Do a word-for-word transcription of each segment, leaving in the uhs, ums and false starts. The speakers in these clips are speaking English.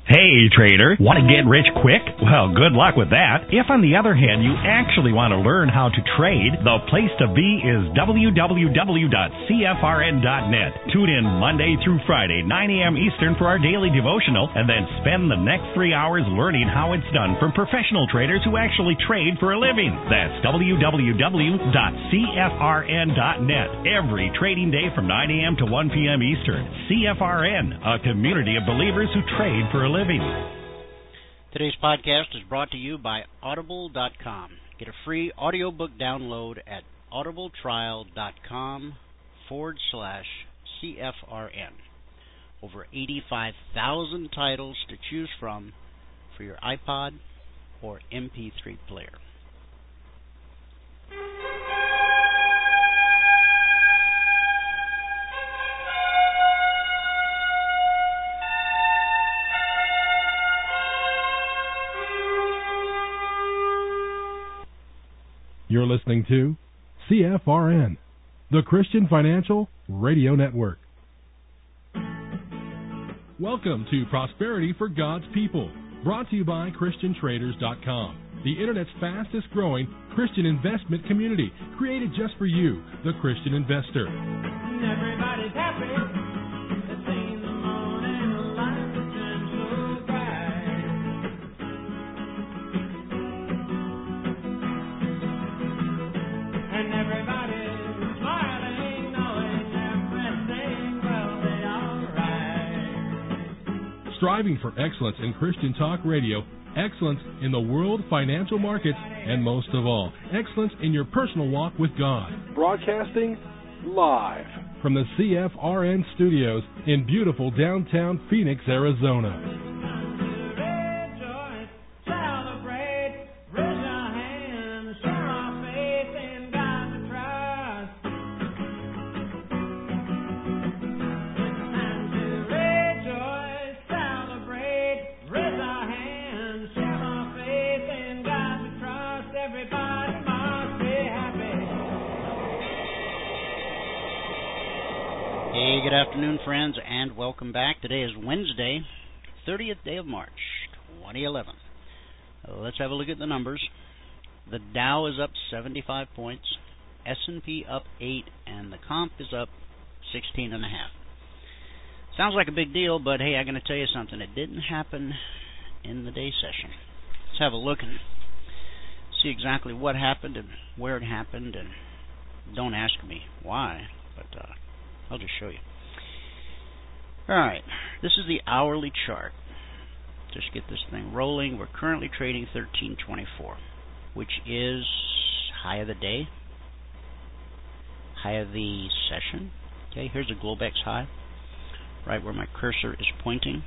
Hey, trader, want to get rich quick? Well, good luck with that. If, on the other hand, you actually want to learn how to trade, the place to be is w w w dot c f r n dot net. Tune in Monday through Friday, nine a.m. Eastern for our daily devotional, and then spend the next three hours learning how it's done from professional traders who actually trade for a living. That's w w w dot c f r n dot net. Every trading day from nine a.m. to one p.m. Eastern. C F R N, a community of believers who trade for a living. Today's podcast is brought to you by audible dot com. Get a free audiobook download at audibletrial.com forward slash CFRN. Over eighty-five thousand titles to choose from for your iPod or M P three player. You're listening to C F R N, the Christian Financial Radio Network. Welcome to Prosperity for God's People, brought to you by Christian Traders dot com, the Internet's fastest growing Christian investment community, created just for you, the Christian investor. Everybody's happy. Striving for excellence in Christian talk radio, excellence in the world financial markets, and most of all, excellence in your personal walk with God. Broadcasting live from the C F R N studios in beautiful downtown Phoenix, Arizona. Good afternoon, friends, and welcome back. Today is Wednesday, thirtieth day of March, twenty eleven. Let's have a look at the numbers. The Dow is up seventy-five points, S and P up eight, and the comp is up sixteen and a half. Sounds like a big deal, but hey, I'm going to tell you something. It didn't happen in the day session. Let's have a look and see exactly what happened and where it happened, and don't ask me why, but uh, I'll just show you. Alright, this is the hourly chart. Just get this thing rolling. We're currently trading thirteen twenty-four, which is high of the day, high of the session. Okay, here's a Globex high, right where my cursor is pointing.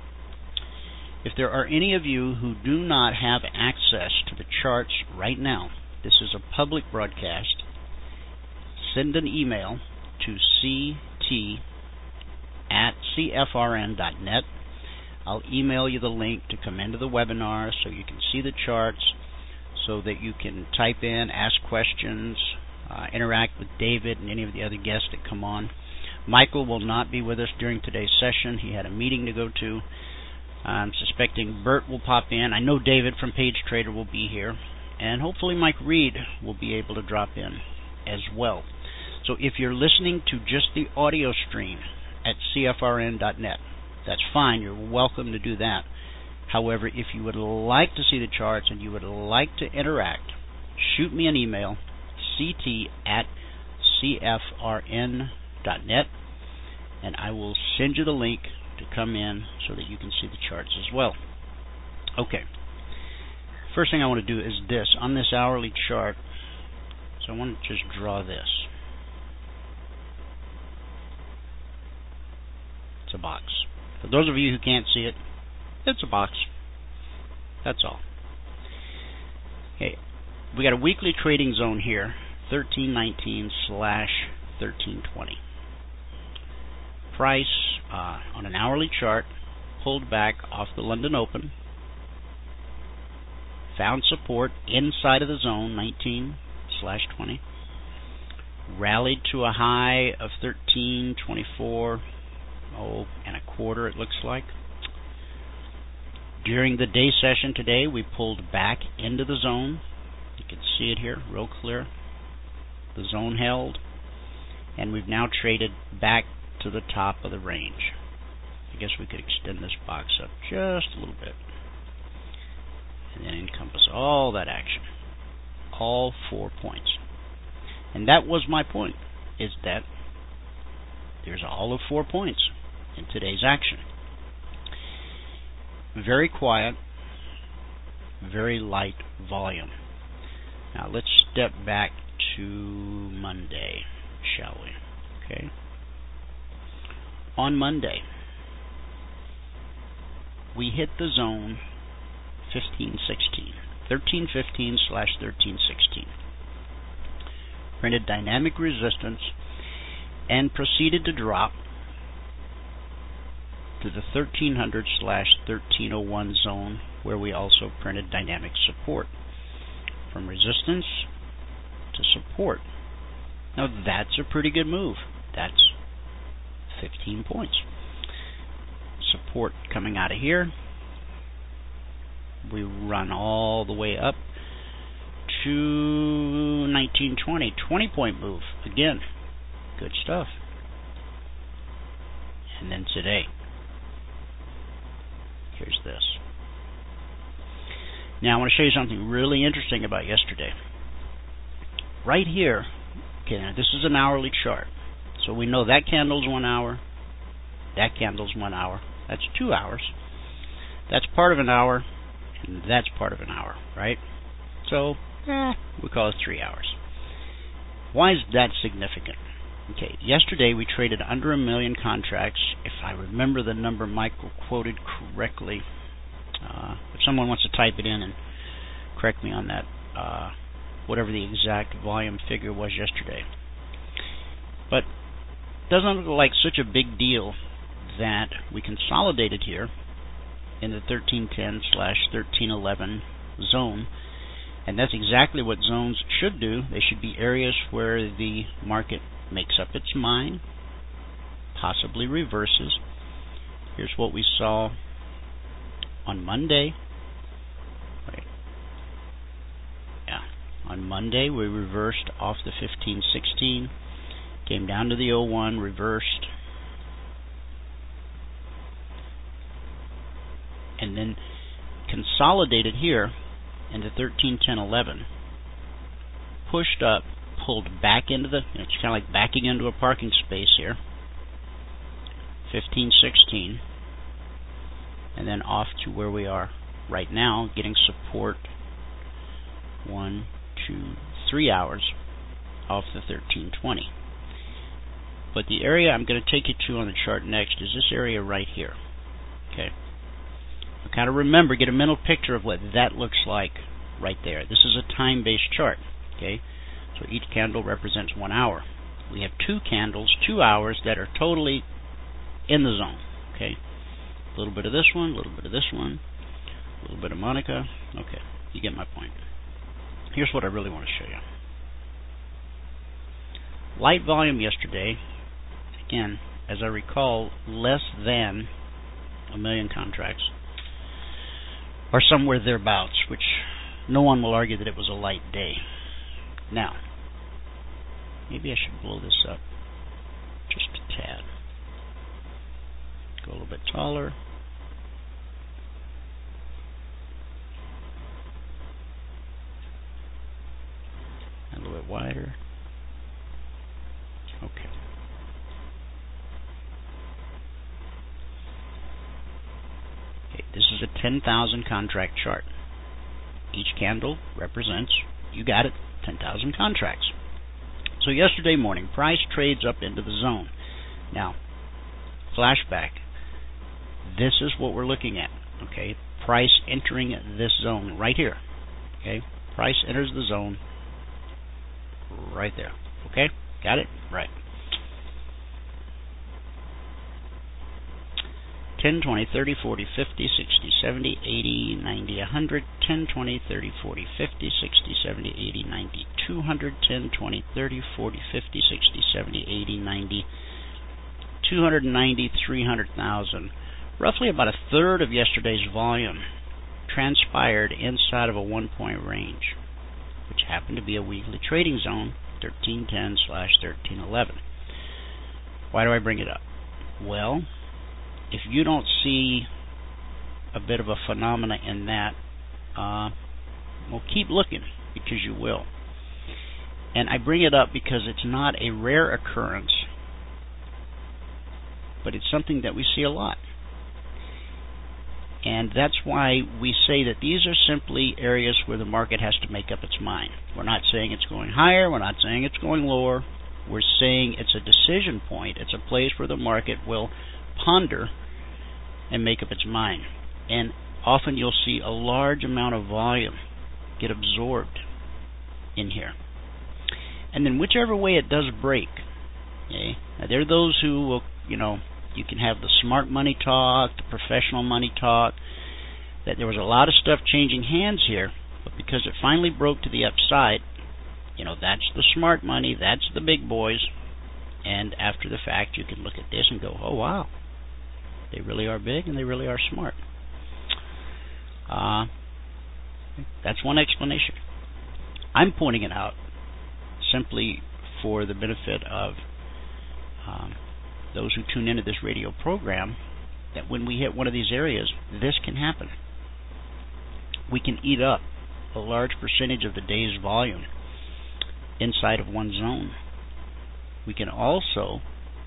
If there are any of you who do not have access to the charts right now, this is a public broadcast. Send an email to ct at c f r n dot net. I'll email you the link to come into the webinar so you can see the charts, so that you can type in, ask questions, uh, interact with David and any of the other guests that come on. Michael will not be with us during today's session. He had a meeting to go to. I'm suspecting Bert will pop in. I know David from Page Trader will be here, and hopefully Mike Reed will be able to drop in as well. So if you're listening to just the audio stream at c f r n dot net, that's fine. You're welcome to do that. However, if you would like to see the charts and you would like to interact, shoot me an email, ct at c f r n dot net, and I will send you the link to come in so that you can see the charts as well. Okay. First thing I want to do is this. On this hourly chart, so I want to just draw this. It's a box. For those of you who can't see it, it's a box. That's all. Okay, we got a weekly trading zone here, thirteen nineteen slash thirteen twenty. Price uh, on an hourly chart pulled back off the London Open, found support inside of the zone, nineteen slash twenty, rallied to a high of thirteen twenty-four. Oh, and a quarter it looks like. During the day session today, we pulled back into the zone. You can see it here real clear. The zone held, and we've now traded back to the top of the range. I guess we could extend this box up just a little bit and then encompass all that action, all four points. And that was my point, is that there's all of four points in today's action. Very quiet, very light volume. Now let's step back to Monday, shall we? Okay. On Monday, we hit the zone fifteen sixteen, thirteen fifteen slash thirteen sixteen. Printed dynamic resistance and proceeded to drop to the thirteen hundred slash thirteen oh one zone, where we also printed dynamic support. From resistance to support. Now that's a pretty good move. That's fifteen points. Support coming out of here. We run all the way up to nineteen twenty. twenty point move. Again, good stuff. And then today, here's this. Now I want to show you something really interesting about yesterday. Right here, okay, now this is an hourly chart. So we know that candle's one hour, that candle's one hour, that's two hours, that's part of an hour, and that's part of an hour, right? So, eh, we call it three hours. Why is that significant? Okay, yesterday we traded under a million contracts. If I remember the number Michael quoted correctly, uh, if someone wants to type it in and correct me on that, uh, whatever the exact volume figure was yesterday. But it doesn't look like such a big deal that we consolidated here in the thirteen ten slash thirteen eleven zone, and that's exactly what zones should do. They should be areas where the market makes up its mind, possibly reverses. Here's what we saw on Monday. Wait. Yeah, on Monday we reversed off the fifteen sixteen, came down to the oh one, reversed, and then consolidated here in the thirteen ten eleven, pushed up, pulled back into the, you know, it's kind of like backing into a parking space here, fifteen sixteen, and then off to where we are right now, getting support one, two, three hours off the thirteen twenty. But the area I'm going to take you to on the chart next is this area right here. Okay. So kind of remember, get a mental picture of what that looks like right there. This is a time-based chart. Okay. So each candle represents one hour. We have two candles, two hours that are totally in the zone. Okay. A little bit of this one, a little bit of this one, a little bit of Monica. Okay, you get my point. Here's what I really want to show you. Light volume yesterday, again, as I recall, less than a million contracts, or somewhere thereabouts, which no one will argue that it was a light day. Now, maybe I should blow this up just a tad. Go a little bit taller. And a little bit wider. Okay. Okay, this is a ten thousand contract chart. Each candle represents, you got it, ten thousand contracts. So yesterday morning, price trades up into the zone. Now, flashback. This is what we're looking at. Okay, price entering this zone right here. Okay, price enters the zone right there. Okay, got it? Right. ten, twenty, thirty, forty, fifty, sixty, seventy, eighty, ninety, one hundred, ten, twenty, thirty, forty, fifty, sixty, seventy, eighty, ninety, two hundred, ten, twenty, thirty, forty, fifty, sixty, seventy, eighty, ninety, two hundred ninety, three hundred thousand. Roughly about a third of yesterday's volume transpired inside of a one-point range, which happened to be a weekly trading zone, thirteen ten slash thirteen eleven. Why do I bring it up? Well, if you don't see a bit of a phenomena in that, uh, well, keep looking, because you will. And I bring it up because it's not a rare occurrence, but it's something that we see a lot. And that's why we say that these are simply areas where the market has to make up its mind. We're not saying it's going higher, we're not saying it's going lower. We're saying it's a decision point. It's a place where the market will ponder and make up its mind. And often you'll see a large amount of volume get absorbed in here. And then whichever way it does break, okay, now there are those who will, you know, you can have the smart money talk, the professional money talk, that there was a lot of stuff changing hands here, but because it finally broke to the upside, you know, that's the smart money, that's the big boys, and after the fact you can look at this and go, oh wow, they really are big and they really are smart. Uh, that's one explanation. I'm pointing it out simply for the benefit of um, those who tune into this radio program, that when we hit one of these areas, this can happen. We can eat up a large percentage of the day's volume inside of one zone. We can also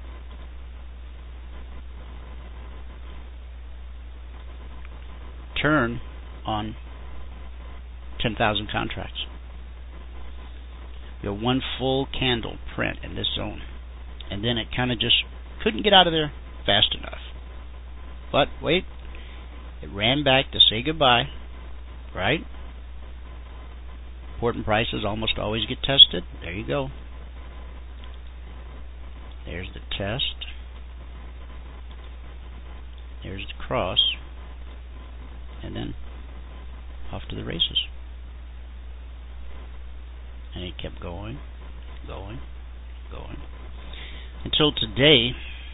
turn on ten thousand contracts. We have one full candle print in this zone, and then it kind of just couldn't get out of there fast enough. But wait, it ran back to say goodbye, right? Important prices almost always get tested. There you go. There's the test. There's the cross. And then off to the races. And it kept going, going, going. Until today,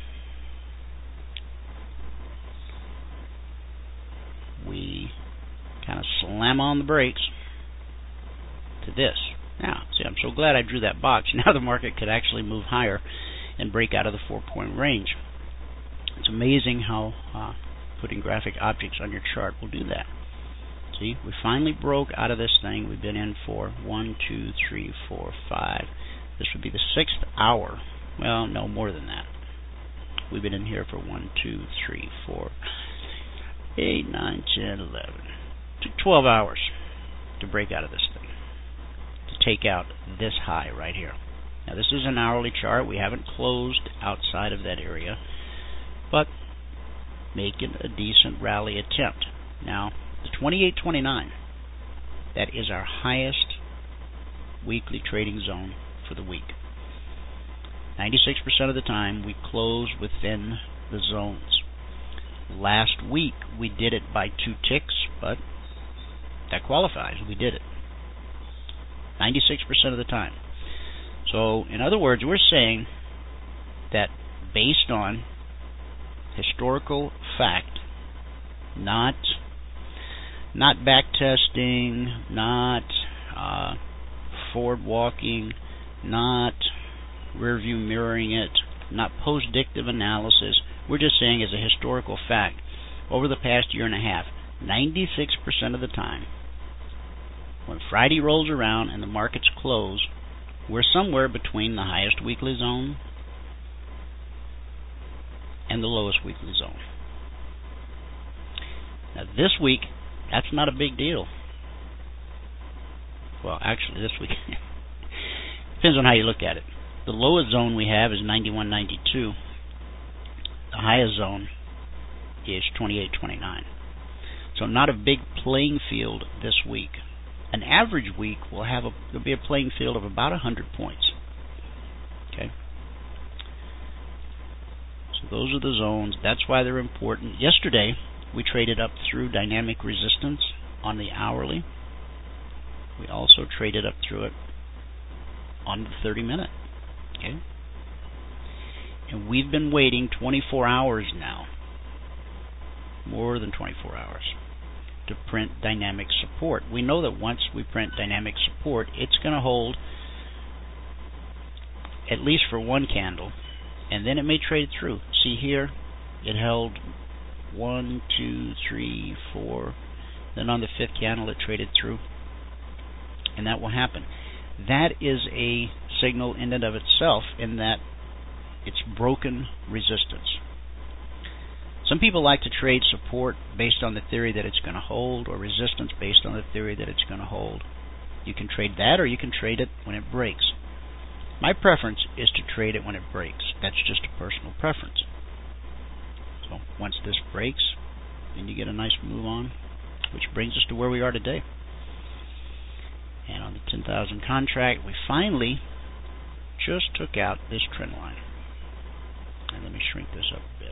we kind of slam on the brakes to this. Now, see, I'm so glad I drew that box. Now the market could actually move higher and break out of the four-point range. It's amazing how uh, putting graphic objects on your chart will do that. See, we finally broke out of this thing. We've been in for one, two, three, four, five. This would be the sixth hour. Well, no, more than that. We've been in here for one, two, three, four, eight, nine, ten, eleven. It took twelve hours to break out of this thing, to take out this high right here. Now, this is an hourly chart. We haven't closed outside of that area, but making a decent rally attempt. Now, the twenty-eight twenty-nine, that is our highest weekly trading zone for the week. ninety-six percent of the time we close within the zones. Last week we did it by two ticks, but that qualifies. We did it. ninety-six percent of the time. So, in other words, we're saying that based on historical fact, not not back testing, not uh, forward walking, not rear view mirroring it, not post-dictive analysis. We're just saying as a historical fact, over the past year and a half, ninety-six percent of the time, when Friday rolls around and the markets close, we're somewhere between the highest weekly zone and the lowest weekly zone. Now this week, that's not a big deal. Well, actually this week, depends on how you look at it. The lowest zone we have is ninety-one ninety-two. The highest zone is twenty-eight twenty-nine. So not a big playing field this week. An average week will have a there'll be a playing field of about one hundred points. Okay. So those are the zones. That's why they're important. Yesterday we traded up through dynamic resistance on the hourly. We also traded up through it on the thirty minute. Okay. And we've been waiting twenty-four hours now. More than twenty-four hours. to print dynamic support. We know that once we print dynamic support, it's going to hold at least for one candle, and then it may trade through. See here, it held one, two, three, four. Then on the fifth candle, it traded through, and that will happen. That is a signal in and of itself, in that it's broken resistance. Some people like to trade support based on the theory that it's going to hold, or resistance based on the theory that it's going to hold. You can trade that, or you can trade it when it breaks. My preference is to trade it when it breaks. That's just a personal preference. So once this breaks, then you get a nice move on, which brings us to where we are today. And on the ten thousand contract, we finally just took out this trend line. And let me shrink this up a bit.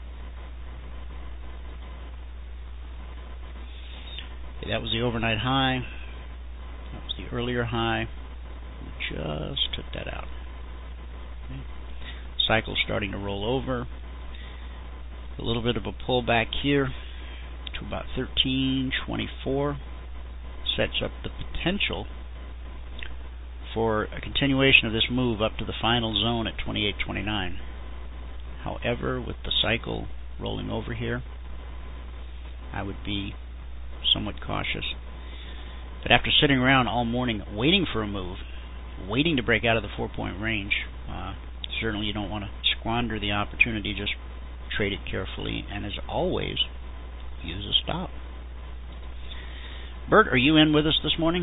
Okay, that was the overnight high. That was the earlier high. We just took that out. Okay. Cycle starting to roll over. A little bit of a pullback here to about thirteen twenty-four. Sets up the potential for a continuation of this move up to the final zone at twenty-eight twenty-nine. However, with the cycle rolling over here, I would be somewhat cautious. But after sitting around all morning waiting for a move, waiting to break out of the four-point range, uh, certainly you don't want to squander the opportunity. Just trade it carefully, and as always, use a stop. Bert, are you in with us this morning?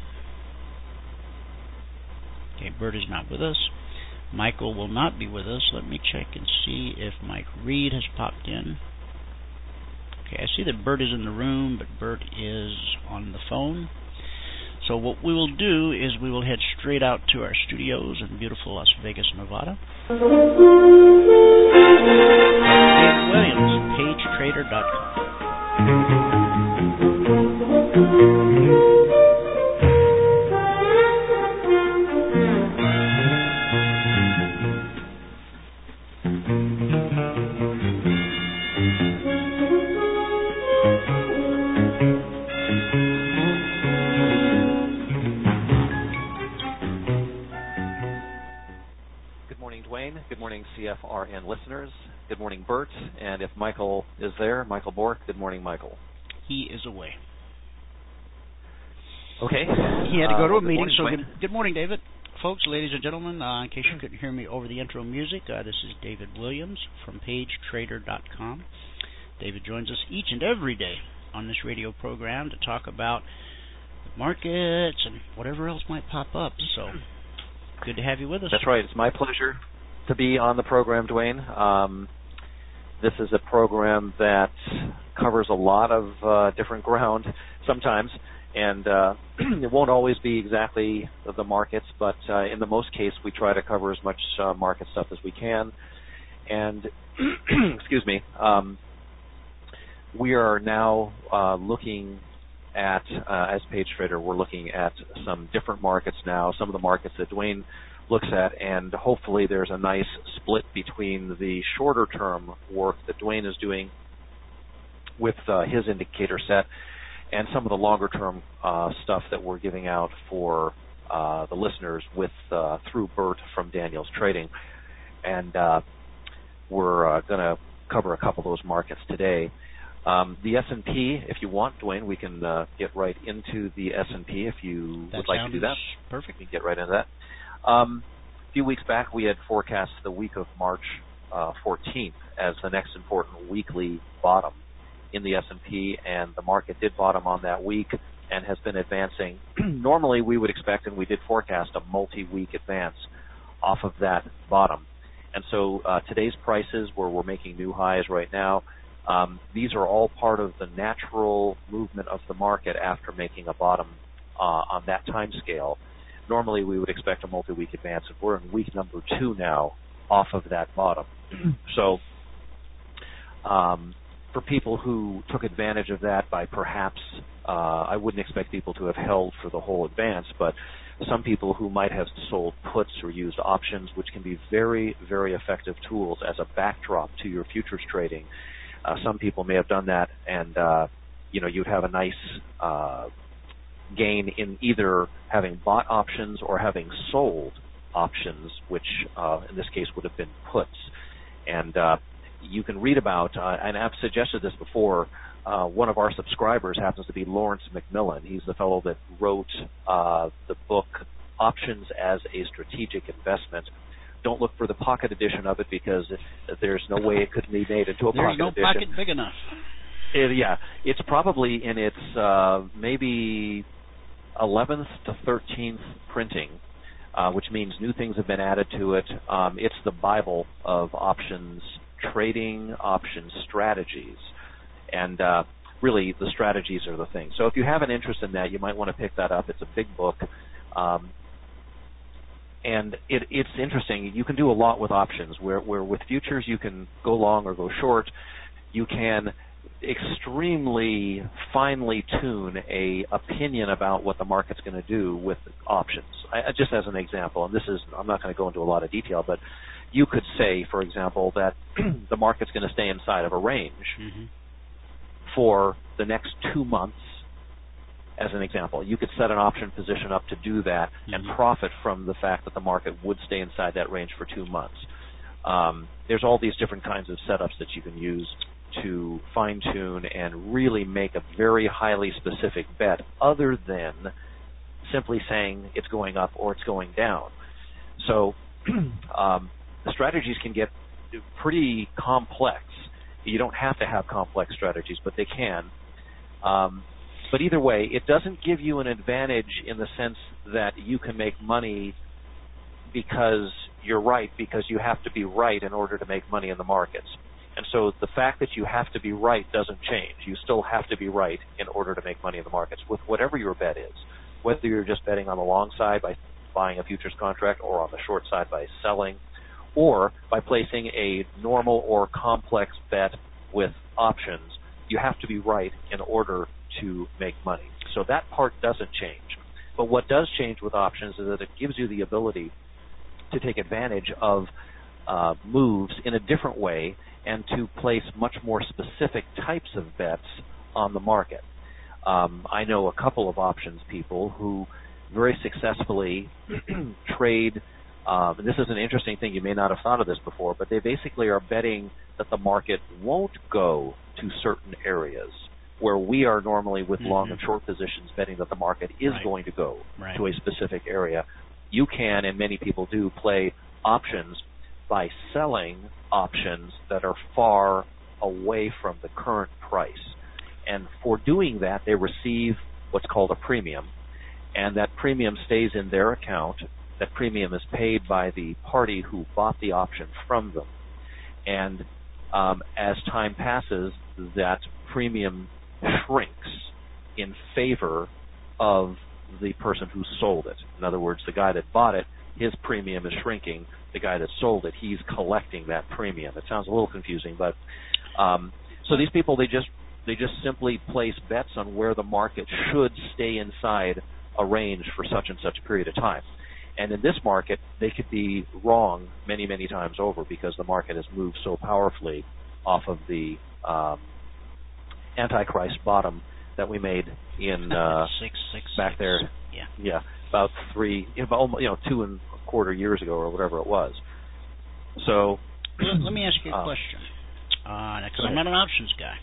Okay, Bert is not with us. Michael will not be with us. Let me check and see if Mike Reed has popped in. Okay, I see that Bert is in the room, but Bert is on the phone. So what we will do is we will head straight out to our studios in beautiful Las Vegas, Nevada. David Williams, page trader dot com. Good morning, C F R N listeners. Good morning, Bert. And if Michael is there, Michael Bork, good morning, Michael. He is away. Okay. He had to go uh, to well, a meeting, morning, so Dwayne. good, good morning, David. Folks, ladies and gentlemen, uh, in case you couldn't hear me over the intro music, uh, this is David Williams from page trader dot com. David joins us each and every day on this radio program to talk about the markets and whatever else might pop up. So good to have you with us. That's right. It's my pleasure to be on the program, Dwayne. Um, this is a program that covers a lot of uh, different ground sometimes, and uh, it won't always be exactly the markets, but uh, in the most case, we try to cover as much uh, market stuff as we can. And, excuse me, um, we are now uh, looking at, uh, as Page Trader, we're looking at some different markets now, some of the markets that Dwayne looks at, and hopefully there's a nice split between the shorter term work that Dwayne is doing with uh, his indicator set and some of the longer term uh, stuff that we're giving out for uh, the listeners with uh, through Bert from Daniels Trading. And uh, we're uh, going to cover a couple of those markets today. Um, the S and P, if you want, Dwayne, we can uh, get right into the S and P if you that would like to do that. Perfect. We can get right into that. Um, a few weeks back, we had forecast the week of March uh, fourteenth as the next important weekly bottom in the S and P, and the market did bottom on that week and has been advancing. Normally, we would expect, and we did forecast, a multi-week advance off of that bottom. And so uh, today's prices, where we're making new highs right now, um, these are all part of the natural movement of the market after making a bottom uh, on that time scale. Normally, we would expect a multi-week advance, and we're in week number two now off of that bottom. So um, for people who took advantage of that by perhaps, uh, I wouldn't expect people to have held for the whole advance, but some people who might have sold puts or used options, which can be very, very effective tools as a backdrop to your futures trading. Uh, some people may have done that and uh, you know, you'd have a nice uh, gain in either having bought options or having sold options, which uh, in this case would have been puts. And uh, you can read about, uh, and I've suggested this before, uh, one of our subscribers happens to be Lawrence McMillan. He's the fellow that wrote uh, the book Options as a Strategic Investment. Don't look for the pocket edition of it because there's no way it could be made into a there's pocket no edition. There's no pocket big enough. It, yeah, it's probably in its uh, maybe eleventh to thirteenth printing, uh, which means new things have been added to it. Um, it's the Bible of options trading, options strategies, and uh, really the strategies are the thing. So if you have an interest in that, you might want to pick that up. It's a big book. Um, And it, it's interesting. You can do a lot with options. Where, where with futures you can go long or go short. You can extremely finely tune a opinion about what the market's going to do with options. I, just as an example, and this is I'm not going to go into a lot of detail, but you could say, for example, that the market's going to stay inside of a range mm-hmm. for the next two months. As an example, you could set an option position up to do that mm-hmm. and profit from the fact that the market would stay inside that range for two months. Um, there's all these different kinds of setups that you can use to fine-tune and really make a very highly specific bet other than simply saying it's going up or it's going down. So um, the strategies can get pretty complex. You don't have to have complex strategies, but they can. Um, But either way, it doesn't give you an advantage in the sense that you can make money because you're right, because you have to be right in order to make money in the markets. And so the fact that you have to be right doesn't change. You still have to be right in order to make money in the markets with whatever your bet is, whether you're just betting on the long side by buying a futures contract or on the short side by selling, or by placing a normal or complex bet with options. You have to be right in order to make money. So that part doesn't change. But what does change with options is that it gives you the ability to take advantage of uh, moves in a different way and to place much more specific types of bets on the market. Um, I know a couple of options people who very successfully trade, um, and this is an interesting thing, you may not have thought of this before, but they basically are betting that the market won't go to certain areas, where we are normally with mm-hmm. long and short positions betting that the market is right. going to go right. to a specific area. You can, and many people do, play options by selling options that are far away from the current price. And for doing that, they receive what's called a premium, and that premium stays in their account. That premium is paid by the party who bought the option from them. And um, as time passes, that premium shrinks in favor of the person who sold it. In other words, the guy that bought it, his premium is shrinking. The guy that sold it, he's collecting that premium. It sounds a little confusing, but um, so these people, they just they just simply place bets on where the market should stay inside a range for such and such a period of time. And in this market, they could be wrong many, many times over because the market has moved so powerfully off of the um, Antichrist bottom that we made in uh, six, six, back six. there. Yeah, yeah, about three, you know, you know, two and a quarter years ago or whatever it was. So, let, let me ask you a um, question, because uh, I'm not an options guy.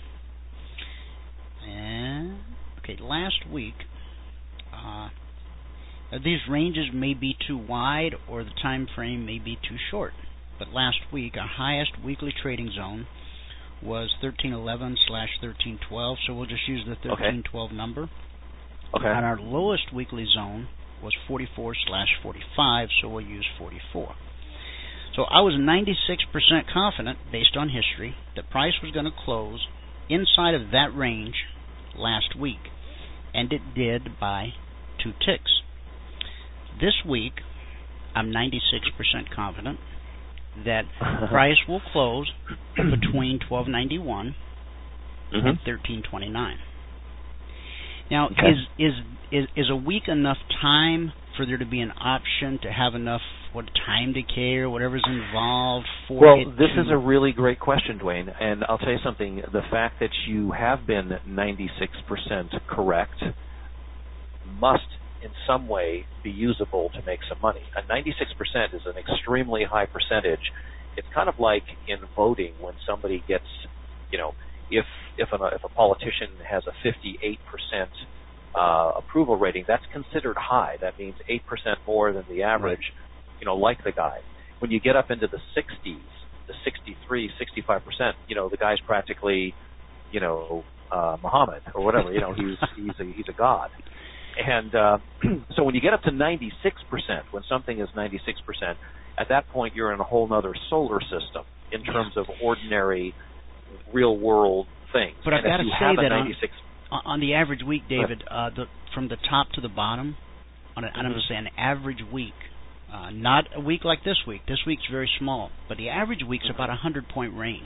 And okay, last week, uh, these ranges may be too wide or the time frame may be too short. But last week, our highest weekly trading zone was thirteen eleven slash thirteen twelve, so we'll just use the thirteen twelve okay. number. Okay. And our lowest weekly zone was forty-four slash forty-five, so we'll use forty-four. So I was ninety-six percent confident, based on history, that price was going to close inside of that range last week, and it did by two ticks. This week, I'm ninety-six percent confident that price will close between twelve ninety-one mm-hmm. and thirteen twenty-nine. Now, okay. is, is is is a week enough time for there to be an option to have enough what time decay or whatever's involved for well, it? Well, this to... is a really great question, Dwayne, and I'll tell you something. The fact that you have been ninety-six percent correct must in some way be usable to make some money. A ninety-six percent is an extremely high percentage. It's kind of like in voting when somebody gets, you know, if if a, if a politician has a fifty-eight percent uh, approval rating, that's considered high. That means eight percent more than the average, right. you know, like the guy. When you get up into the sixties, the sixty-three, sixty-five percent, you know, the guy's practically, you know, uh, Muhammad or whatever. You know, he's he's a, he's a god. And uh, so when you get up to ninety-six percent, when something is ninety-six percent, at that point you're in a whole other solar system in terms of ordinary, real-world things. But I've got to say that ninety-six on, on the average week, David, uh, the, from the top to the bottom, on a, mm-hmm. I'm going to say an average week, uh, not a week like this week. This week's very small, but the average week's mm-hmm. about a hundred-point range.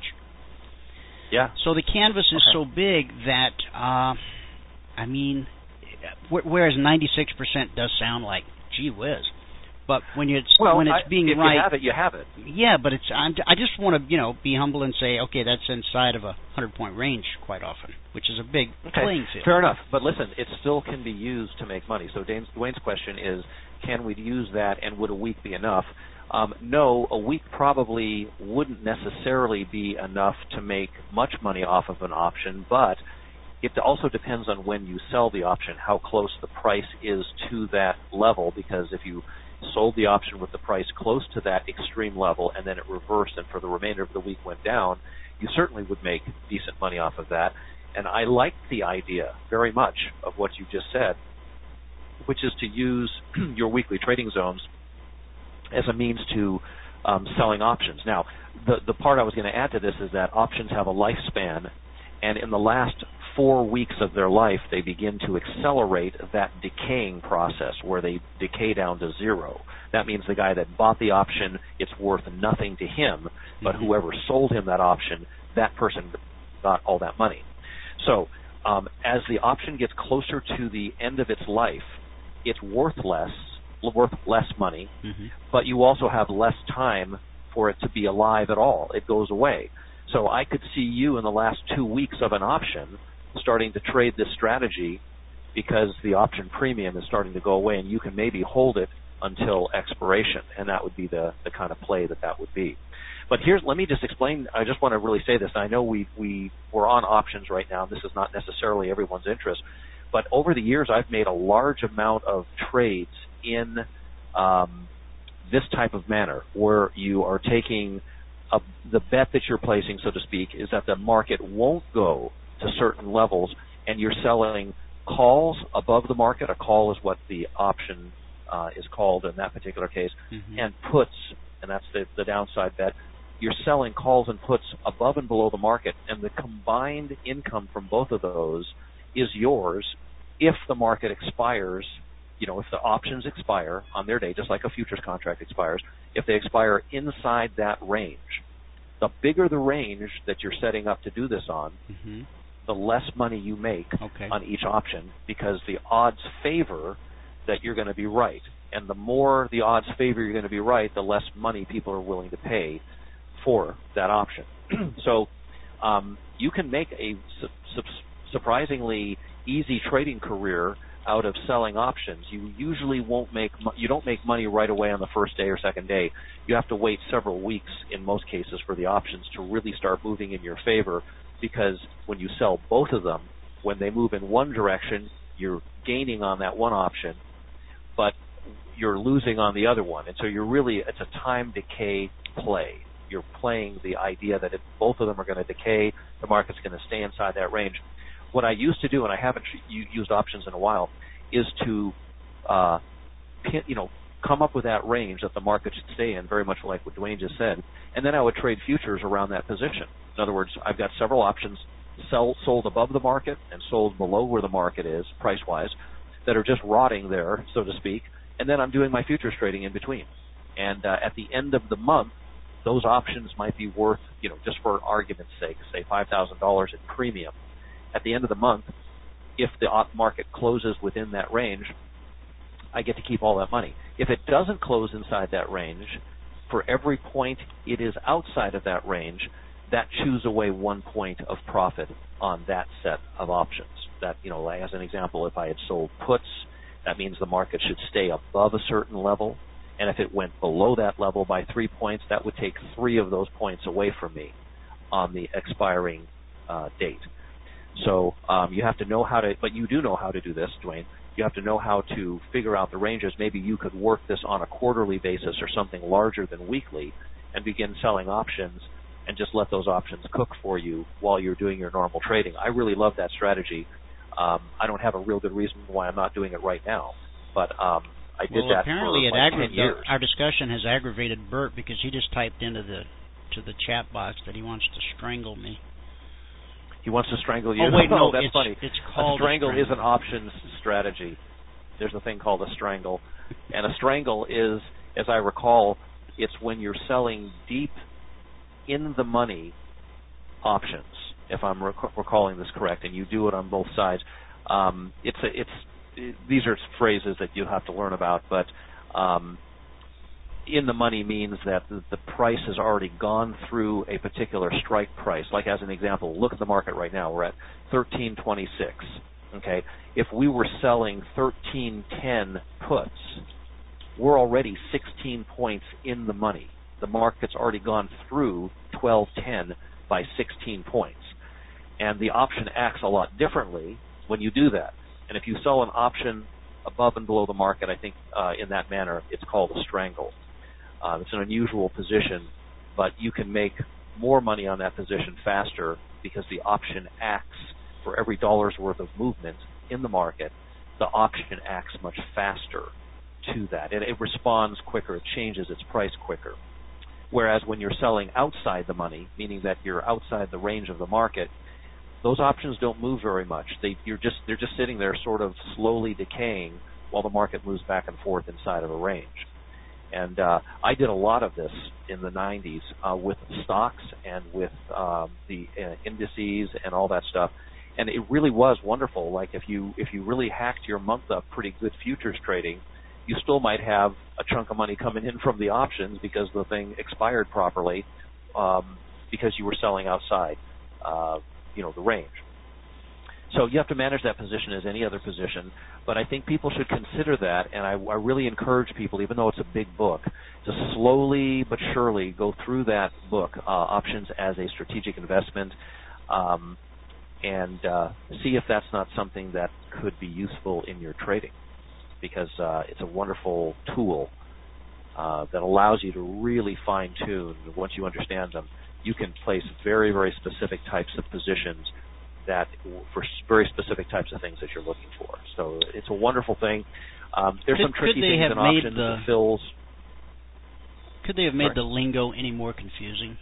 Yeah. So the canvas is okay. so big that, uh, I mean, whereas ninety-six percent does sound like, gee whiz. But when it's well, when it's I, being if right, you have it, you have it. Yeah, but it's I'm, I just want to you know be humble and say, okay, that's inside of a hundred-point range quite often, which is a big okay. playing field. Fair enough. But listen, it still can be used to make money. So Dwayne's, Dwayne's question is, can we use that, and would a week be enough? Um, no, a week probably wouldn't necessarily be enough to make much money off of an option, but it also depends on when you sell the option, how close the price is to that level, because if you sold the option with the price close to that extreme level and then it reversed and for the remainder of the week went down, you certainly would make decent money off of that. And I like the idea very much of what you just said, which is to use your weekly trading zones as a means to um, selling options. Now, the, the part I was going to add to this is that options have a lifespan, and in the last four weeks of their life, they begin to accelerate that decaying process where they decay down to zero. That means the guy that bought the option, it's worth nothing to him, but mm-hmm. whoever sold him that option, that person got all that money. So um, as the option gets closer to the end of its life, it's worth less, worth less money, mm-hmm. but you also have less time for it to be alive at all. It goes away. So I could see you in the last two weeks of an option starting to trade this strategy because the option premium is starting to go away, and you can maybe hold it until expiration, and that would be the, the kind of play that that would be. But here's, let me just explain, I just want to really say this. I know we, we, we're on options right now. This is not necessarily everyone's interest, but over the years I've made a large amount of trades in um, this type of manner where you are taking a, the bet that you're placing, so to speak, is that the market won't go to certain levels, and you're selling calls above the market. A call is what the option uh, is called in that particular case, mm-hmm. and puts, and that's the, the downside bet. You're selling calls and puts above and below the market, and the combined income from both of those is yours if the market expires, you know, if the options expire on their day, just like a futures contract expires, if they expire inside that range. The bigger the range that you're setting up to do this on, mm-hmm. the less money you make okay. on each option, because the odds favor that you're going to be right. And the more the odds favor you're going to be right, the less money people are willing to pay for that option. So um, you can make a su- su- surprisingly easy trading career out of selling options. You usually won't make mo- you don't make money right away on the first day or second day. You have to wait several weeks in most cases for the options to really start moving in your favor, because when you sell both of them, when they move in one direction, you're gaining on that one option, but you're losing on the other one. And so you're really, it's a time decay play. You're playing the idea that if both of them are going to decay, the market's going to stay inside that range. What I used to do, and I haven't used options in a while, is to, uh, pin, you know, come up with that range that the market should stay in, very much like what Dwayne just said, and then I would trade futures around that position. In other words, I've got several options sell, sold above the market and sold below where the market is, price-wise, that are just rotting there, so to speak, and then I'm doing my futures trading in between. And uh, at the end of the month, those options might be worth, you know, just for argument's sake, say five thousand dollars in premium. At the end of the month, if the market closes within that range, I get to keep all that money. If it doesn't close inside that range, for every point it is outside of that range, that chews away one point of profit on that set of options. That, you know, as an example, if I had sold puts, that means the market should stay above a certain level, and if it went below that level by three points, that would take three of those points away from me on the expiring uh, date. So um, you have to know how to, but you do know how to do this, Dwayne. You have to know how to figure out the ranges. Maybe you could work this on a quarterly basis or something larger than weekly and begin selling options and just let those options cook for you while you're doing your normal trading. I really love that strategy. Um, I don't have a real good reason why I'm not doing it right now, but um, I did well, that apparently for it like aggra- ten years. Our discussion has aggravated Bert because he just typed into the to the chat box that he wants to strangle me. He wants to strangle you? Oh, wait, no, oh, that's it's, funny. It's called a strangle, a strangle is an options strategy. There's a thing called a strangle. And a strangle is, as I recall, it's when you're selling deep in the money options, if I'm rec- recalling this correct, and you do it on both sides. Um, it's a, it's it, these are phrases that you have to learn about, but um, in the money means that the, the price has already gone through a particular strike price. Like as an example, look at the market right now. We're at thirteen twenty-six. Okay, if we were selling thirteen ten puts, we're already sixteen points in the money. The market's already gone through twelve ten by sixteen points. And the option acts a lot differently when you do that. And if you sell an option above and below the market, I think uh, in that manner, it's called a strangle. Uh, it's an unusual position, but you can make more money on that position faster because the option acts for every dollar's worth of movement in the market. The option acts much faster to that. It, it responds quicker. It changes its price quicker. Whereas when you're selling outside the money, meaning that you're outside the range of the market, those options don't move very much. They, you're just, they're just sitting there sort of slowly decaying while the market moves back and forth inside of a range. And uh, I did a lot of this in the nineties uh, with stocks and with um, the uh, indices and all that stuff. And it really was wonderful. Like if you if you really hacked your month up pretty good futures trading, you still might have a chunk of money coming in from the options because the thing expired properly um, because you were selling outside, uh, you know, the range. So you have to manage that position as any other position, but I think people should consider that, and I, I really encourage people, even though it's a big book, to slowly but surely go through that book, uh, Options as a Strategic Investment, um, and uh, see if that's not something that could be useful in your trading, because uh, it's a wonderful tool uh, that allows you to really fine-tune. Once you understand them, you can place very, very specific types of positions that for very specific types of things that you're looking for. So it's a wonderful thing. Um, there's could, some tricky could they things have in made options, the, the fills. Could they have made Sorry? the lingo any more confusing?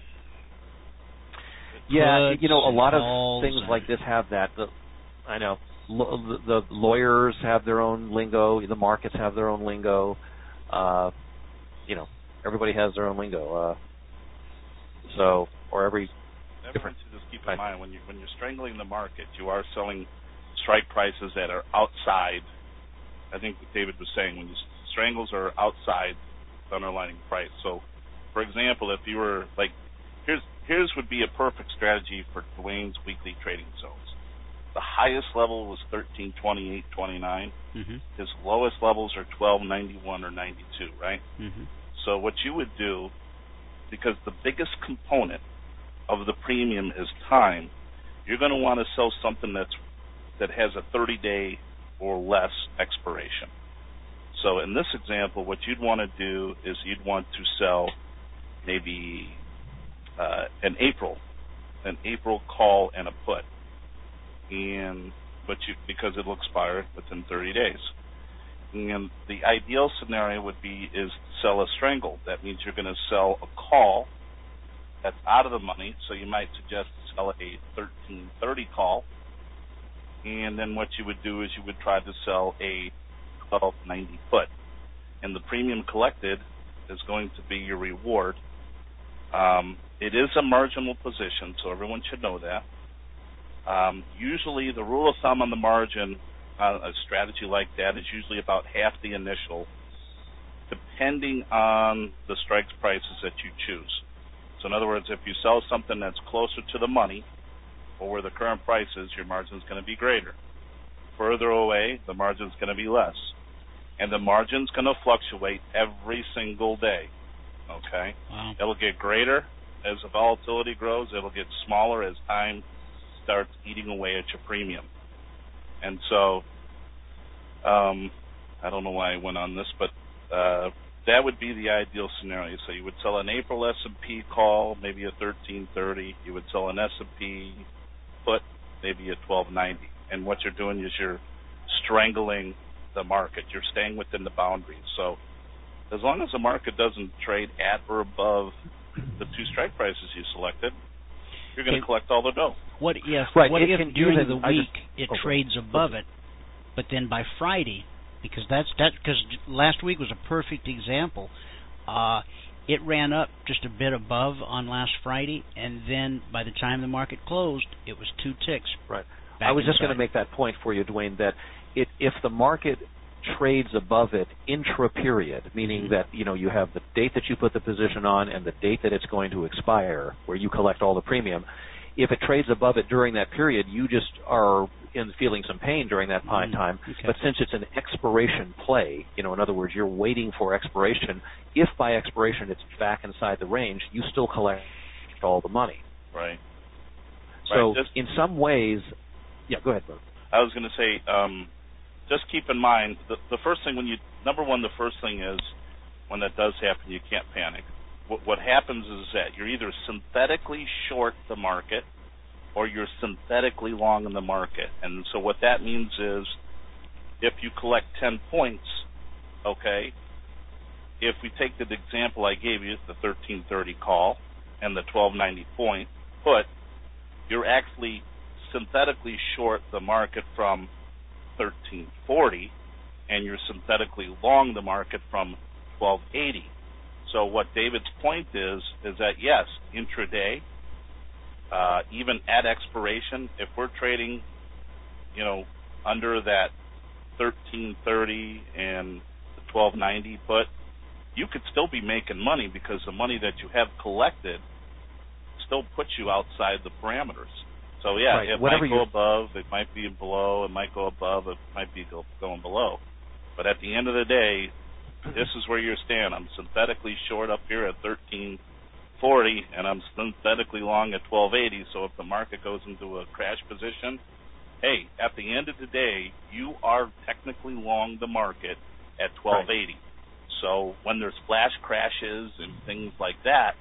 Yeah, Puts you know, a lot of things and... like this have that. The, I know. Lo, the, the lawyers have their own lingo. The markets have their own lingo. Uh, you know, everybody has their own lingo. Uh, so, or every Everyone should just keep in mind when you when you're strangling the market, you are selling strike prices that are outside. I think what David was saying, when you, strangles are outside the underlying price. So, for example, if you were like, here's here's would be a perfect strategy for Dwayne's weekly trading zones. The highest level was thirteen twenty-eight twenty-nine. Mm-hmm. His lowest levels are twelve ninety-one or ninety-two, right? Mm-hmm. So what you would do, because the biggest component of the premium is time, you're going to want to sell something that's that has a thirty-day or less expiration. So in this example, what you'd want to do is you'd want to sell maybe uh, an April, an April call and a put, and but you because it'll expire within thirty days. And the ideal scenario would be is to sell a strangle. That means you're going to sell a call that's out of the money, so you might suggest sell a thirteen thirty call, and then what you would do is you would try to sell a twelve ninety put, and the premium collected is going to be your reward. Um, it is a marginal position, so everyone should know that. Um, usually the rule of thumb on the margin on a strategy like that is usually about half the initial, depending on the strike prices that you choose. So in other words, if you sell something that's closer to the money or where the current price is, your margin is going to be greater. Further away, the margin is going to be less. And the margin's going to fluctuate every single day. Okay? Wow. It'll get greater as the volatility grows. It'll get smaller as time starts eating away at your premium. And so, um, I don't know why I went on this, but uh, that would be the ideal scenario. So you would sell an April S and P call, maybe a thirteen thirty. You would sell an S and P put, maybe a twelve ninety. And what you're doing is you're strangling the market. You're staying within the boundaries. So as long as the market doesn't trade at or above the two strike prices you selected, you're going to collect all the dough. What if, right. what it if can, during even, the week just, it okay. trades above it, but then by Friday, because that's that because last week was a perfect example. Uh, it ran up just a bit above on last Friday, and then by the time the market closed, it was two ticks. Right. I was inside. just going to make that point for you, Dwayne, that it, if the market trades above it intra-period, meaning mm-hmm. that you know you have the date that you put the position on and the date that it's going to expire, where you collect all the premium. If it trades above it during that period, you just are in feeling some pain during that mm-hmm. time. Okay. But since it's an expiration play, you know, in other words, you're waiting for expiration. If by expiration it's back inside the range, you still collect all the money. Right. So right. Just, in some ways, yeah, go ahead, Bert. I was going to say, um, just keep in mind, the, the first thing when you, number one, the first thing is when that does happen, you can't panic. What, what happens is that you're either synthetically short the market or you're synthetically long in the market. And so what that means is if you collect ten points, okay, if we take the example I gave you, the thirteen thirty call and the twelve ninety point put, you're actually synthetically short the market from thirteen forty, and you're synthetically long the market from twelve eighty. So what David's point is, is that yes, intraday, uh, even at expiration, if we're trading, you know, under that thirteen thirty and the twelve ninety put, you could still be making money because the money that you have collected still puts you outside the parameters. So, yeah, right. it Whatever might go you're... above, it might be below, it might go above, it might be go, going below. But at the end of the day, this is where you're standing. I'm synthetically short up here at thirteen forty, and I'm synthetically long at twelve eighty. So if the market goes into a crash position, hey, at the end of the day, you are technically long the market at twelve eighty. Right. So when there's flash crashes and things like that,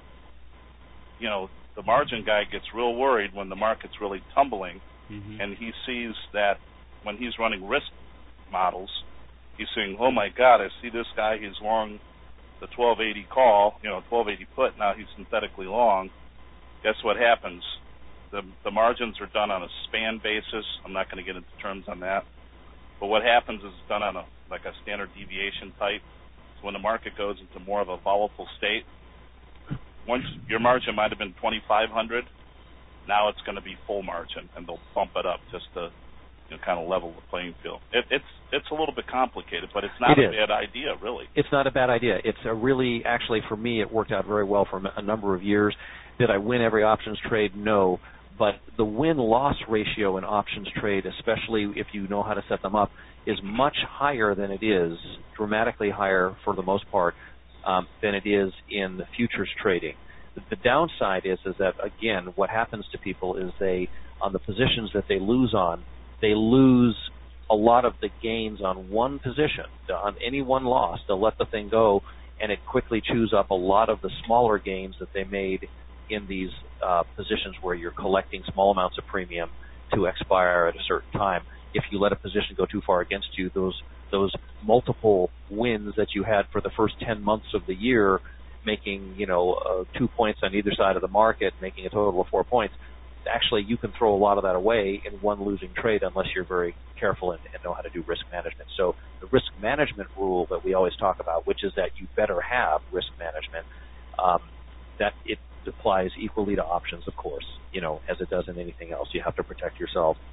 you know, the margin guy gets real worried when the market's really tumbling, mm-hmm. and he sees that when he's running risk models, he's saying, oh, my God, I see this guy, he's long the twelve eighty call, you know, twelve eighty put, now he's synthetically long. Guess what happens? The, the margins are done on a span basis. I'm not going to get into terms on that. But what happens is it's done on a like a standard deviation type. So when the market goes into more of a volatile state, once your margin might have been twenty-five hundred, now it's going to be full margin, and they'll bump it up just to you know, kind of level the playing field. It, it's it's a little bit complicated, but it's not it a is. bad idea, really. It's not a bad idea. It's a really, actually, for me, it worked out very well for a number of years. Did I win every options trade? No. But the win-loss ratio in options trade, especially if you know how to set them up, is much higher than it is, dramatically higher for the most part, um, than it is in the futures trading. The, the downside is, is that, again, what happens to people is they, on the positions that they lose on, they lose a lot of the gains on one position. On any one loss, they'll let the thing go, and it quickly chews up a lot of the smaller gains that they made in these uh, positions where you're collecting small amounts of premium to expire at a certain time. If you let a position go too far against you, those those multiple wins that you had for the first ten months of the year, making you know uh, two points on either side of the market, making a total of four points, actually you can throw a lot of that away in one losing trade unless you're very careful and, and know how to do risk management. So the risk management rule that we always talk about, which is that you better have risk management, um, that it applies equally to options, of course, you know, as it does in anything else. You have to protect yourself.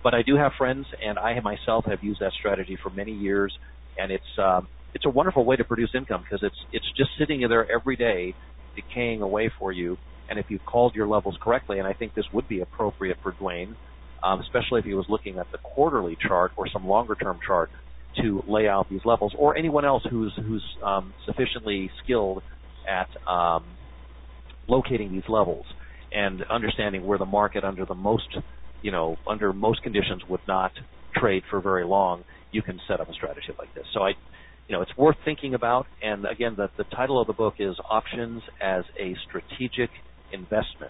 but I do have friends, and I myself have used that strategy for many years, and it's um, it's a wonderful way to produce income because it's it's just sitting there every day, decaying away for you. And if you've called your levels correctly, and I think this would be appropriate for Dwayne, um, especially if he was looking at the quarterly chart or some longer-term chart to lay out these levels, or anyone else who's who's um, sufficiently skilled at um, locating these levels and understanding where the market under the most, you know, under most conditions would not trade for very long, you can set up a strategy like this. So I, you know, it's worth thinking about. And again, the, the title of the book is Options as a Strategic Investment.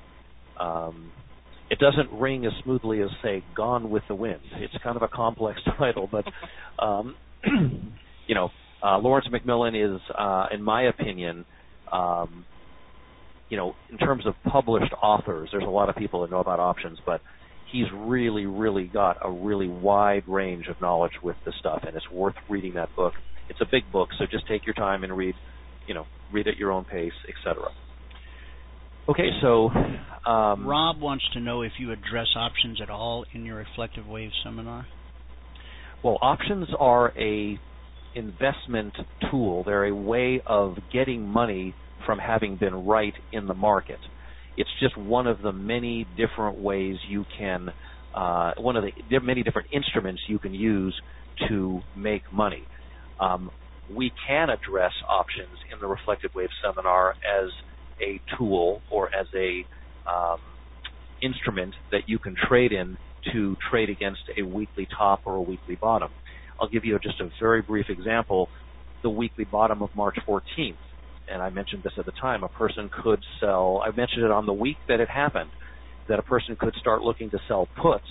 Um, it doesn't ring as smoothly as, say, Gone with the Wind. It's kind of a complex title, but, um, you know, uh, Lawrence McMillan is, uh, in my opinion, um, you know, in terms of published authors, there's a lot of people that know about options, but he's really, really got a really wide range of knowledge with this stuff, and it's worth reading that book. It's a big book, so just take your time and read, you know, read at your own pace, et cetera. Okay, so um, Rob wants to know if you address options at all in your Reflective Wave seminar. Well, options are a investment tool. They're a way of getting money from having been right in the market. It's just one of the many different ways you can, uh, one of the many different instruments you can use to make money. Um, we can address options in the Reflective Wave seminar as a tool or as a um, instrument that you can trade in to trade against a weekly top or a weekly bottom. I'll give you just a very brief example. The weekly bottom of March fourteenth. And I mentioned this at the time, a person could sell, I mentioned it on the week that it happened, that a person could start looking to sell puts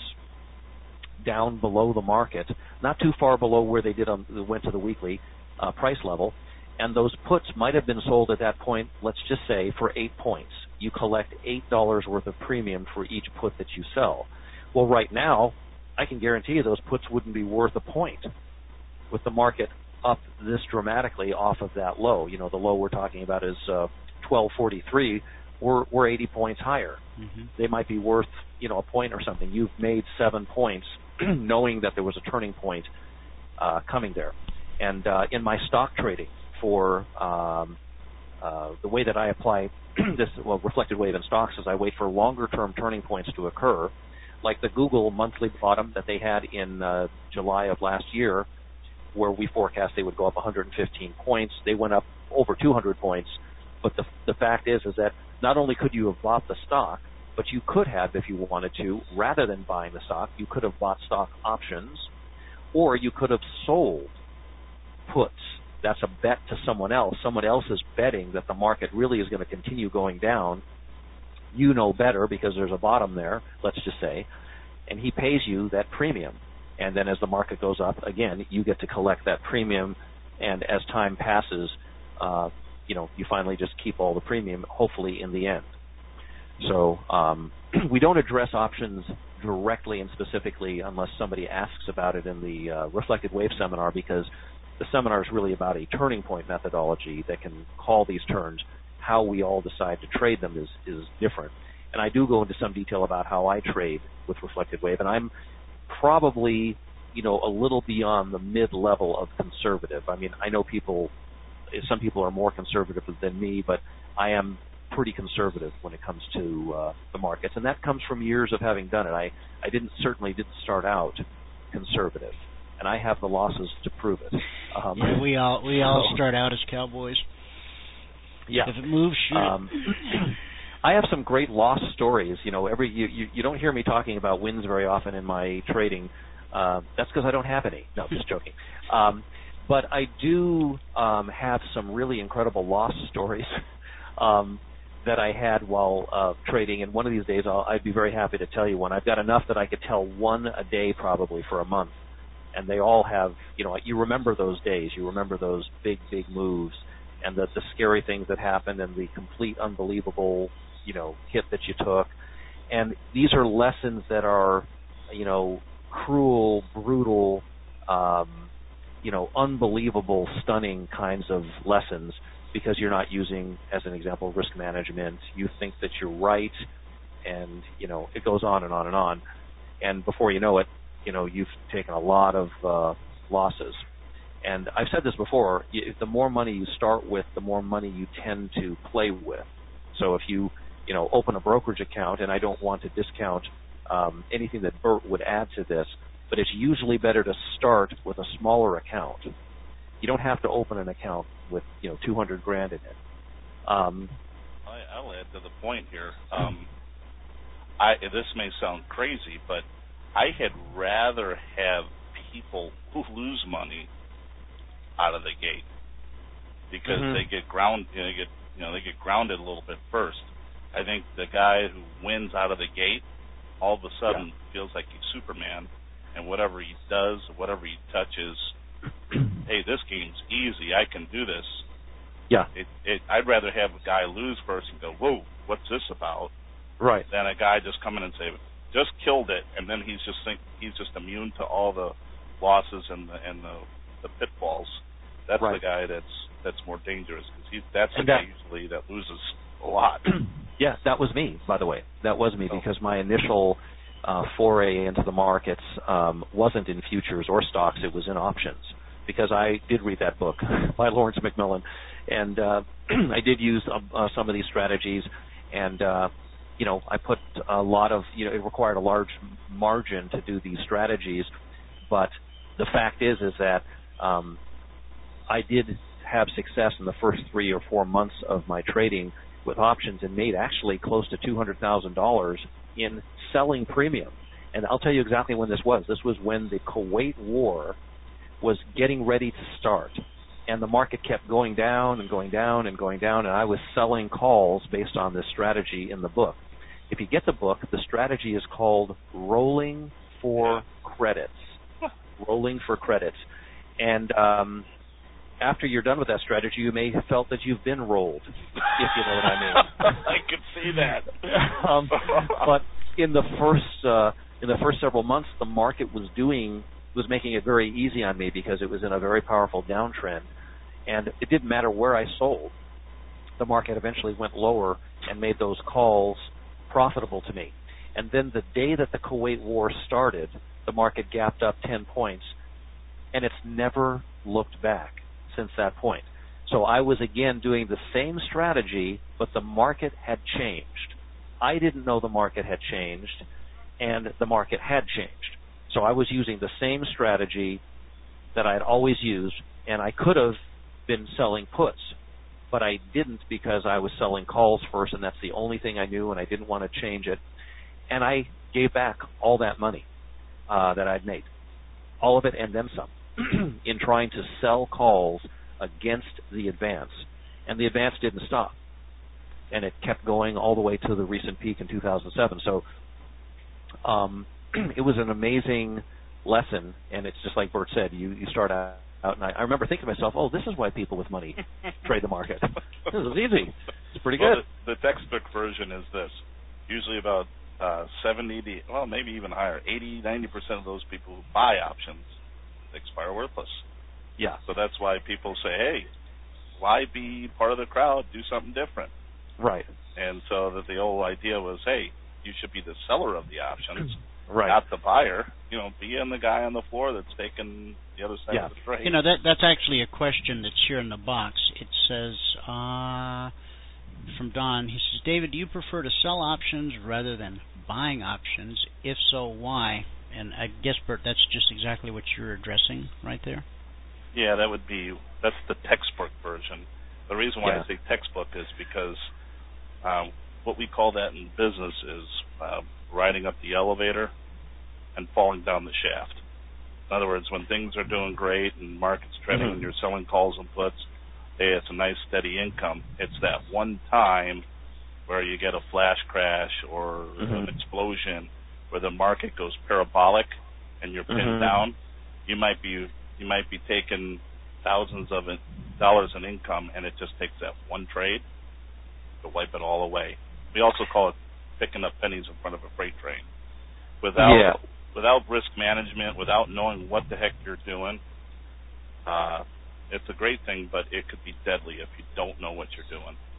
down below the market, not too far below where they did on, went to the weekly uh, price level, and those puts might have been sold at that point, let's just say, for eight points. You collect eight dollars worth of premium for each put that you sell. Well, right now, I can guarantee you those puts wouldn't be worth a point with the market up this dramatically off of that low. You know, the low we're talking about is uh, twelve forty-three. We're, we're eighty points higher. Mm-hmm. They might be worth, you know, a point or something. You've made seven points knowing that there was a turning point uh, coming there. And uh, in my stock trading for um, uh, the way that I apply this, well, Reflected Wave in stocks is I wait for longer-term turning points to occur, like the Google monthly bottom that they had in uh, July of last year, where we forecast they would go up one hundred fifteen points. They went up over two hundred points. But the the fact is, is that not only could you have bought the stock, but you could have, if you wanted to, rather than buying the stock, you could have bought stock options, or you could have sold puts. That's a bet to someone else. Someone else is betting that the market really is going to continue going down. You know better because there's a bottom there, let's just say, and he pays you that premium. And then as the market goes up, again, you get to collect that premium, and as time passes, uh, you know, you finally just keep all the premium, hopefully, in the end. So um, we don't address options directly and specifically unless somebody asks about it in the uh, Reflected Wave seminar, because the seminar is really about a turning point methodology that can call these turns. How we all decide to trade them is, is different. And I do go into some detail about how I trade with Reflected Wave, and I'm probably, you know, a little beyond the mid-level of conservative. I mean, I know people, some people are more conservative than me, but I am pretty conservative when it comes to uh, the markets, and that comes from years of having done it. I, I didn't certainly didn't start out conservative, and I have the losses to prove it. Um, yeah, we all we all so, start out as cowboys. Yeah. If it moves, shoot um, it. I have some great loss stories. You know, every you, you, you don't hear me talking about wins very often in my trading. Uh, that's because I don't have any. No, just joking. Um, but I do um, have some really incredible loss stories um, that I had while uh, trading. And one of these days, I'll, I'd be very happy to tell you one. I've got enough that I could tell one a day probably for a month. And they all have, you know, you remember those days. You remember those big, big moves and the, the scary things that happened and the complete unbelievable, you know, hit that you took. And these are lessons that are, you know, cruel, brutal, um, you know, unbelievable, stunning kinds of lessons because you're not using, as an example, risk management. You think that you're right, and, you know, it goes on and on and on. and before you know it, you know, you've taken a lot of uh, losses. And I've said this before, the more money you start with, the more money you tend to play with. So if you, you know, open a brokerage account, and I don't want to discount um, anything that Bert would add to this, but it's usually better to start with a smaller account. You don't have to open an account with, you know, two hundred grand in it. Um, I, I'll add to the point here. Um, I, this may sound crazy, but I had rather have people who lose money out of the gate because mm-hmm. they get ground, you know, they get, you know, they get grounded a little bit first. I think the guy who wins out of the gate, all of a sudden yeah. feels like he's Superman, and whatever he does, whatever he touches, hey, this game's easy. I can do this. Yeah. It, it, I'd rather have a guy lose first and go, whoa, what's this about? Right. Than a guy just come in and say, just killed it, and then he's just think he's just immune to all the losses and the and the, the pitfalls. That's right. the guy that's that's more dangerous because he's that's the guy usually that loses a lot. Yeah, that was me, by the way. That was me oh. because my initial uh, foray into the markets um, wasn't in futures or stocks; it was in options. Because I did read that book by Lawrence McMillan, and uh, I did use uh, uh, some of these strategies, and uh, you know, I put a lot of, you know, it required a large margin to do these strategies, but the fact is, is that um, I did have success in the first three or four months of my trading with options and made actually close to two hundred thousand dollars in selling premium. And I'll tell you exactly when this was. This was when the Kuwait War was getting ready to start, and the market kept going down and going down and going down, and I was selling calls based on this strategy in the book. If you get the book, the strategy is called Rolling for Credits. Rolling for Credits. And um, after you're done with that strategy, you may have felt that you've been rolled, if you know what I mean. I can see that. um, but in the first uh, in the first several months, the market was doing was making it very easy on me because it was in a very powerful downtrend, and it didn't matter where I sold. The market eventually went lower and made those calls profitable to me. And then the day that the Kuwait War started, the market gapped up ten points, and it's never looked back since that point. So I was again doing the same strategy, but the market had changed. I didn't know the market had changed, and the market had changed. So I was using the same strategy that I had always used, and I could have been selling puts, but I didn't because I was selling calls first, and that's the only thing I knew, and I didn't want to change it. And I gave back all that money uh, that I'd made, all of it and then some, in trying to sell calls against the advance. And the advance didn't stop, and it kept going all the way to the recent peak in two thousand seven. So um, it was an amazing lesson, and it's just like Bert said, you, you start out, out and I, I remember thinking to myself, oh, this is why people with money trade the market. This is easy. It's pretty well, good. The, the textbook version is this. Usually about uh, seventy, to, well, maybe even higher, eighty, ninety percent of those people who buy options expire worthless. Yeah. So that's why people say, hey, why be part of the crowd? Do something different. Right. And so that the old idea was, hey, you should be the seller of the options, right. not the buyer. You know, be in the guy on the floor that's taking the other side yeah. of the trade. You know, that that's actually a question that's here in the box. It says, uh, from Don, he says, David, do you prefer to sell options rather than buying options? If so, why? And I guess, Bert, that's just exactly what you're addressing right there. Yeah, that would be, that's the textbook version. The reason why yeah. I say textbook is because um, what we call that in business is uh, riding up the elevator and falling down the shaft. In other words, when things are doing great and market's trending mm-hmm. and you're selling calls and puts, hey, it's a nice steady income. It's that one time where you get a flash crash or mm-hmm. an explosion where the market goes parabolic and you're pinned mm-hmm. down. You might be you might be taking thousands of it, dollars in income, and it just takes that one trade to wipe it all away. We also call it picking up pennies in front of a freight train. Without yeah. without risk management, without knowing what the heck you're doing, uh, it's a great thing, but it could be deadly if you don't know what you're doing.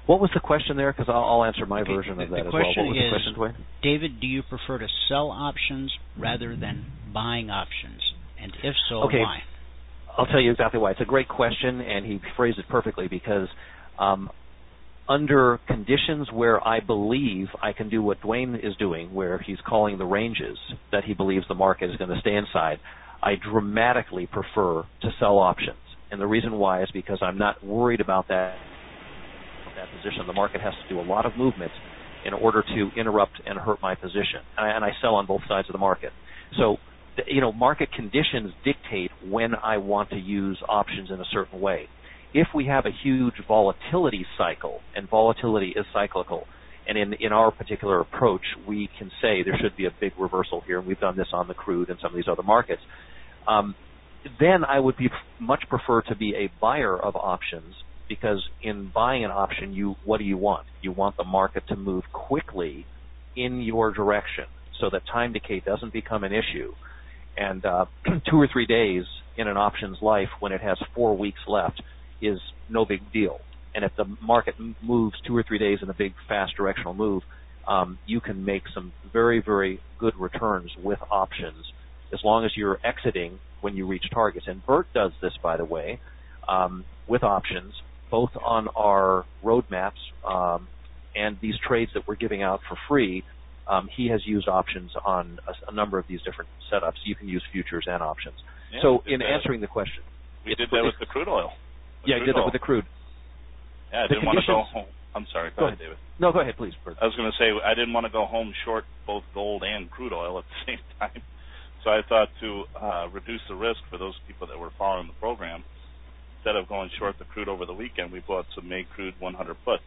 What was the question there? Because I'll, I'll answer my okay, version the, of that the as well. What was is, the question, Dwayne? David, do you prefer to sell options rather than buying options? And if so, okay. why? I'll tell you exactly why. It's a great question, and he phrased it perfectly because um, under conditions where I believe I can do what Dwayne is doing, where he's calling the ranges that he believes the market is going to stay inside, I dramatically prefer to sell options. And the reason why is because I'm not worried about that, that position. The market has to do a lot of movement in order to interrupt and hurt my position. And I, and I sell on both sides of the market. So, you know, market conditions dictate when I want to use options in a certain way. If we have a huge volatility cycle, and volatility is cyclical, and in, in our particular approach, we can say there should be a big reversal here, and we've done this on the crude and some of these other markets, um, then I would be much prefer to be a buyer of options, because in buying an option, you what do you want? You want the market to move quickly in your direction so that time decay doesn't become an issue. And uh, two or three days in an option's life when it has four weeks left is no big deal. And if the market moves two or three days in a big, fast directional move, um, you can make some very, very good returns with options as long as you're exiting when you reach targets. And Bert does this, by the way, um, with options, both on our roadmaps um, and these trades that we're giving out for free. Um, he has used options on a, a number of these different setups. You can use futures and options. Yeah, so in that. answering the question. We did that with the crude oil. The yeah, crude I did that oil. with the crude. Yeah, I the didn't want to go home. I'm sorry. Go, go ahead, David. No, go ahead, please, Bert. I was going to say I didn't want to go home short both gold and crude oil at the same time. So I thought to uh, reduce the risk for those people that were following the program, instead of going short the crude over the weekend, we bought some May crude one hundred puts.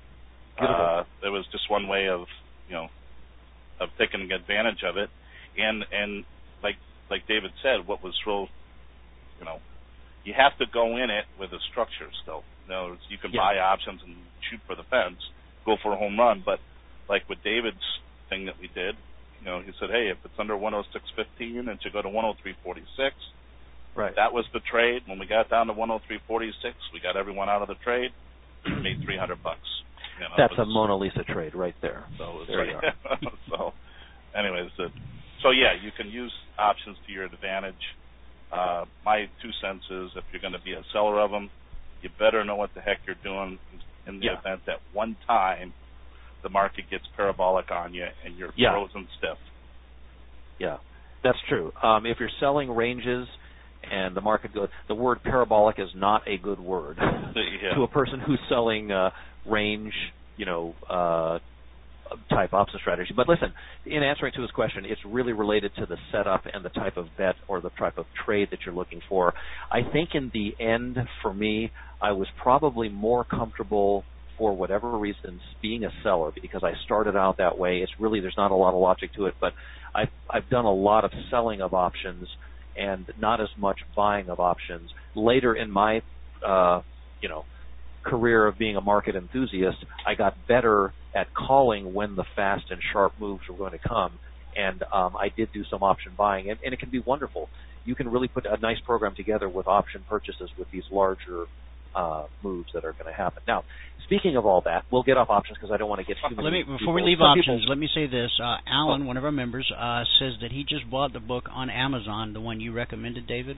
Uh, there was just one way of, you know, of taking advantage of it, and and like like David said, what was real, you know, you have to go in it with a structure still. In other words, you can yeah. buy options and shoot for the fence, go for a home run, but like with David's thing that we did, you know, he said, hey, if it's under one oh six fifteen, it should go to one oh three forty-six. Right. That was the trade. When we got down to one oh three forty-six, we got everyone out of the trade, made three hundred bucks. You know, That's was, a Mona Lisa trade right there. So there you are. so, anyways, uh, so yeah, you can use options to your advantage. Uh, my two cents is if you're going to be a seller of them, you better know what the heck you're doing in the yeah. event that one time the market gets parabolic on you and you're yeah. frozen stiff. Yeah, that's true. Um, if you're selling ranges and the market goes, the word parabolic is not a good word yeah. to a person who's selling uh, range, you know, uh, type option strategy. But listen, in answering to his question, it's really related to the setup and the type of bet or the type of trade that you're looking for. I think in the end, for me, I was probably more comfortable for whatever reasons being a seller because I started out that way. It's really, there's not a lot of logic to it, but I've, I've done a lot of selling of options and not as much buying of options. Later in my, uh, you know, career of being a market enthusiast, I got better at calling when the fast and sharp moves were going to come, and um, I did do some option buying, and, and it can be wonderful. You can really put a nice program together with option purchases with these larger uh, moves that are going to happen. Now, speaking of all that, we'll get off options because I don't want to get too many let me Before people. we leave Some options, people, let me say this. Uh, Alan, oh. one of our members, uh, says that he just bought the book on Amazon, the one you recommended, David.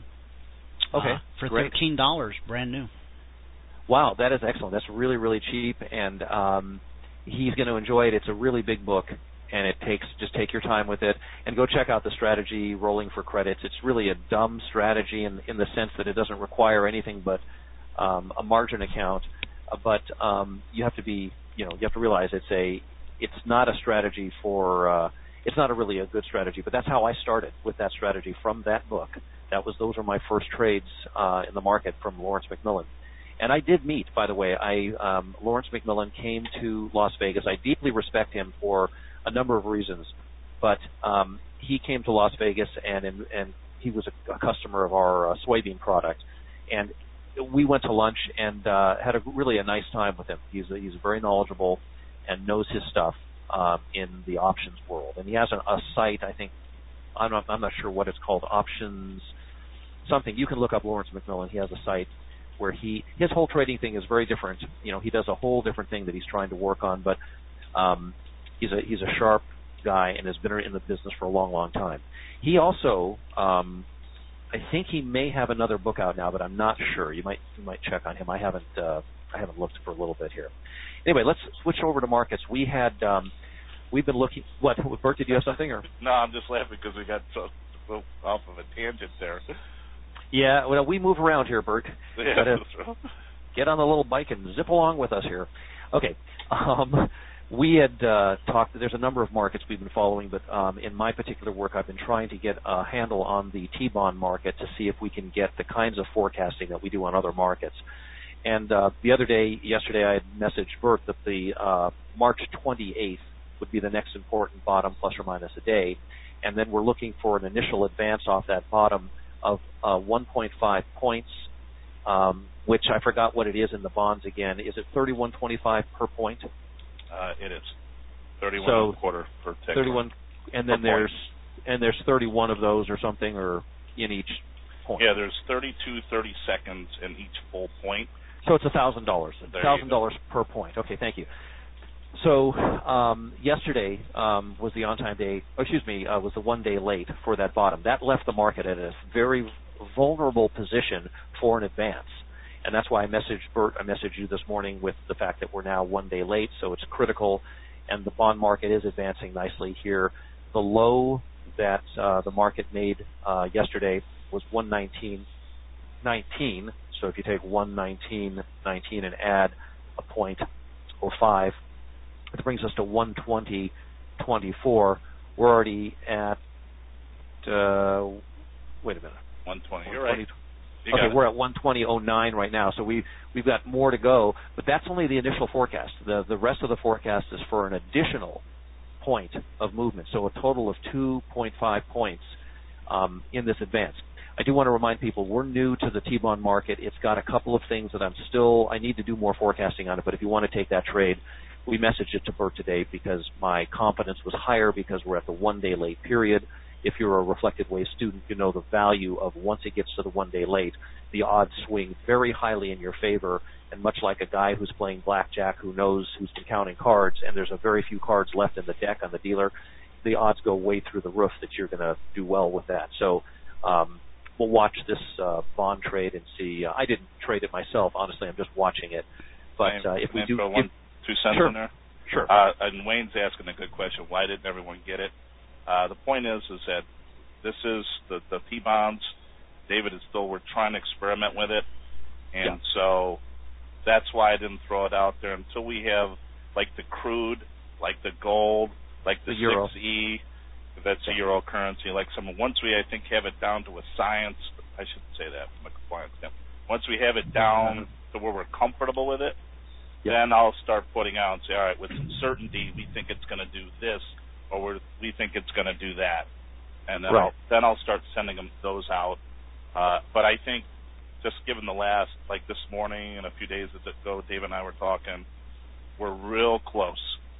Okay, uh, for great. thirteen dollars, brand new. Wow, that is excellent. That's really, really cheap, and um, he's going to enjoy it. It's a really big book, and it takes just take your time with it, and go check out the strategy, Rolling for Credits. It's really a dumb strategy in, in the sense that it doesn't require anything but um, a margin account, uh, but um, you have to be, you know, you have to realize it's a, it's not a strategy for, uh, it's not a really a good strategy, but that's how I started with that strategy from that book. That was, those were my first trades uh, in the market from Lawrence McMillan. And I did meet, by the way, I um, Lawrence McMillan came to Las Vegas. I deeply respect him for a number of reasons, but um, he came to Las Vegas and and, and he was a, a customer of our uh, soybean product, and we went to lunch and uh, had a really a nice time with him. He's a, he's very knowledgeable and knows his stuff uh, in the options world, and he has a, a site. I think I'm not, I'm not sure what it's called, options something. You can look up Lawrence McMillan. He has a site where he his whole trading thing is very different. You know, he does a whole different thing that he's trying to work on, but um, he's a he's a sharp guy and has been in the business for a long, long time. He also, um, I think he may have another book out now, but I'm not sure. You might you might check on him. I haven't uh, I haven't looked for a little bit here. Anyway, let's switch over to markets. We had um, we've been looking. What, Bert? Did you have something? Or no, I'm just laughing because we got so, so off of a tangent there. Yeah, well, we move around here, Bert. Yeah, get on the little bike and zip along with us here. Okay. Um, we had uh, talked, there's a number of markets we've been following, but um, in my particular work, I've been trying to get a handle on the T-bond market to see if we can get the kinds of forecasting that we do on other markets. And uh, the other day, yesterday, I had messaged Bert that the uh, March twenty-eighth would be the next important bottom, plus or minus a day, and then we're looking for an initial advance off that bottom of uh, one point five points, um, which I forgot what it is in the bonds again. Is it thirty-one twenty-five per point? Uh, it is thirty-one so and a quarter per tick. thirty-one, and then there's point. and there's thirty-one of those or something, or in each point. Yeah, there's thirty-two thirty seconds in each full point. So it's a thousand dollars, a thousand dollars per point. Okay, thank you. So um, yesterday um, was the on-time day, or excuse me, uh, was the one day late for that bottom. That left the market at a very vulnerable position for an advance. And that's why I messaged Bert, I messaged you this morning with the fact that we're now one day late, so it's critical, and the bond market is advancing nicely here. The low that uh, the market made uh, yesterday was one nineteen nineteen, so if you take one nineteen nineteen and add a point oh five, it brings us to one twenty twenty-four. We're already at, uh, wait a minute. one twenty, you're right. You okay, we're at one twenty oh nine right now, so we, we've got more to go, but that's only the initial forecast. The, the rest of the forecast is for an additional point of movement, so a total of two point five points um, in this advance. I do want to remind people we're new to the T-bond market. It's got a couple of things that I'm still, I need to do more forecasting on it, but if you want to take that trade, we messaged it to Bert today because my confidence was higher because we're at the one-day late period. If you're a reflected wave student, you know the value of once it gets to the one-day late, the odds swing very highly in your favor, and much like a guy who's playing blackjack who knows who's been counting cards, and there's a very few cards left in the deck on the dealer, the odds go way through the roof that you're going to do well with that. So um, we'll watch this uh, bond trade and see. Uh, I didn't trade it myself. Honestly, I'm just watching it. But uh, if we do... One, if, two cents sure, in there? Sure. Uh, and Wayne's asking a good question. Why didn't everyone get it? Uh, the point is, is that this is the, the T-bonds. David is still, we're trying to experiment with it. And yeah. so that's why I didn't throw it out there until we have, like the crude, like the gold, like the, the euro. six E, that's a euro currency, like some, once we, I think, have it down to a science, I shouldn't say that from a compliance standpoint. Once we have it down to where we're comfortable with it, yep. then I'll start putting out and say, all right, with some certainty, we think it's going to do this, or we're, we think it's going to do that. And then, right. I'll, then I'll start sending them those out. Uh, but I think just given the last, like this morning and a few days ago, Dave and I were talking, we're real close.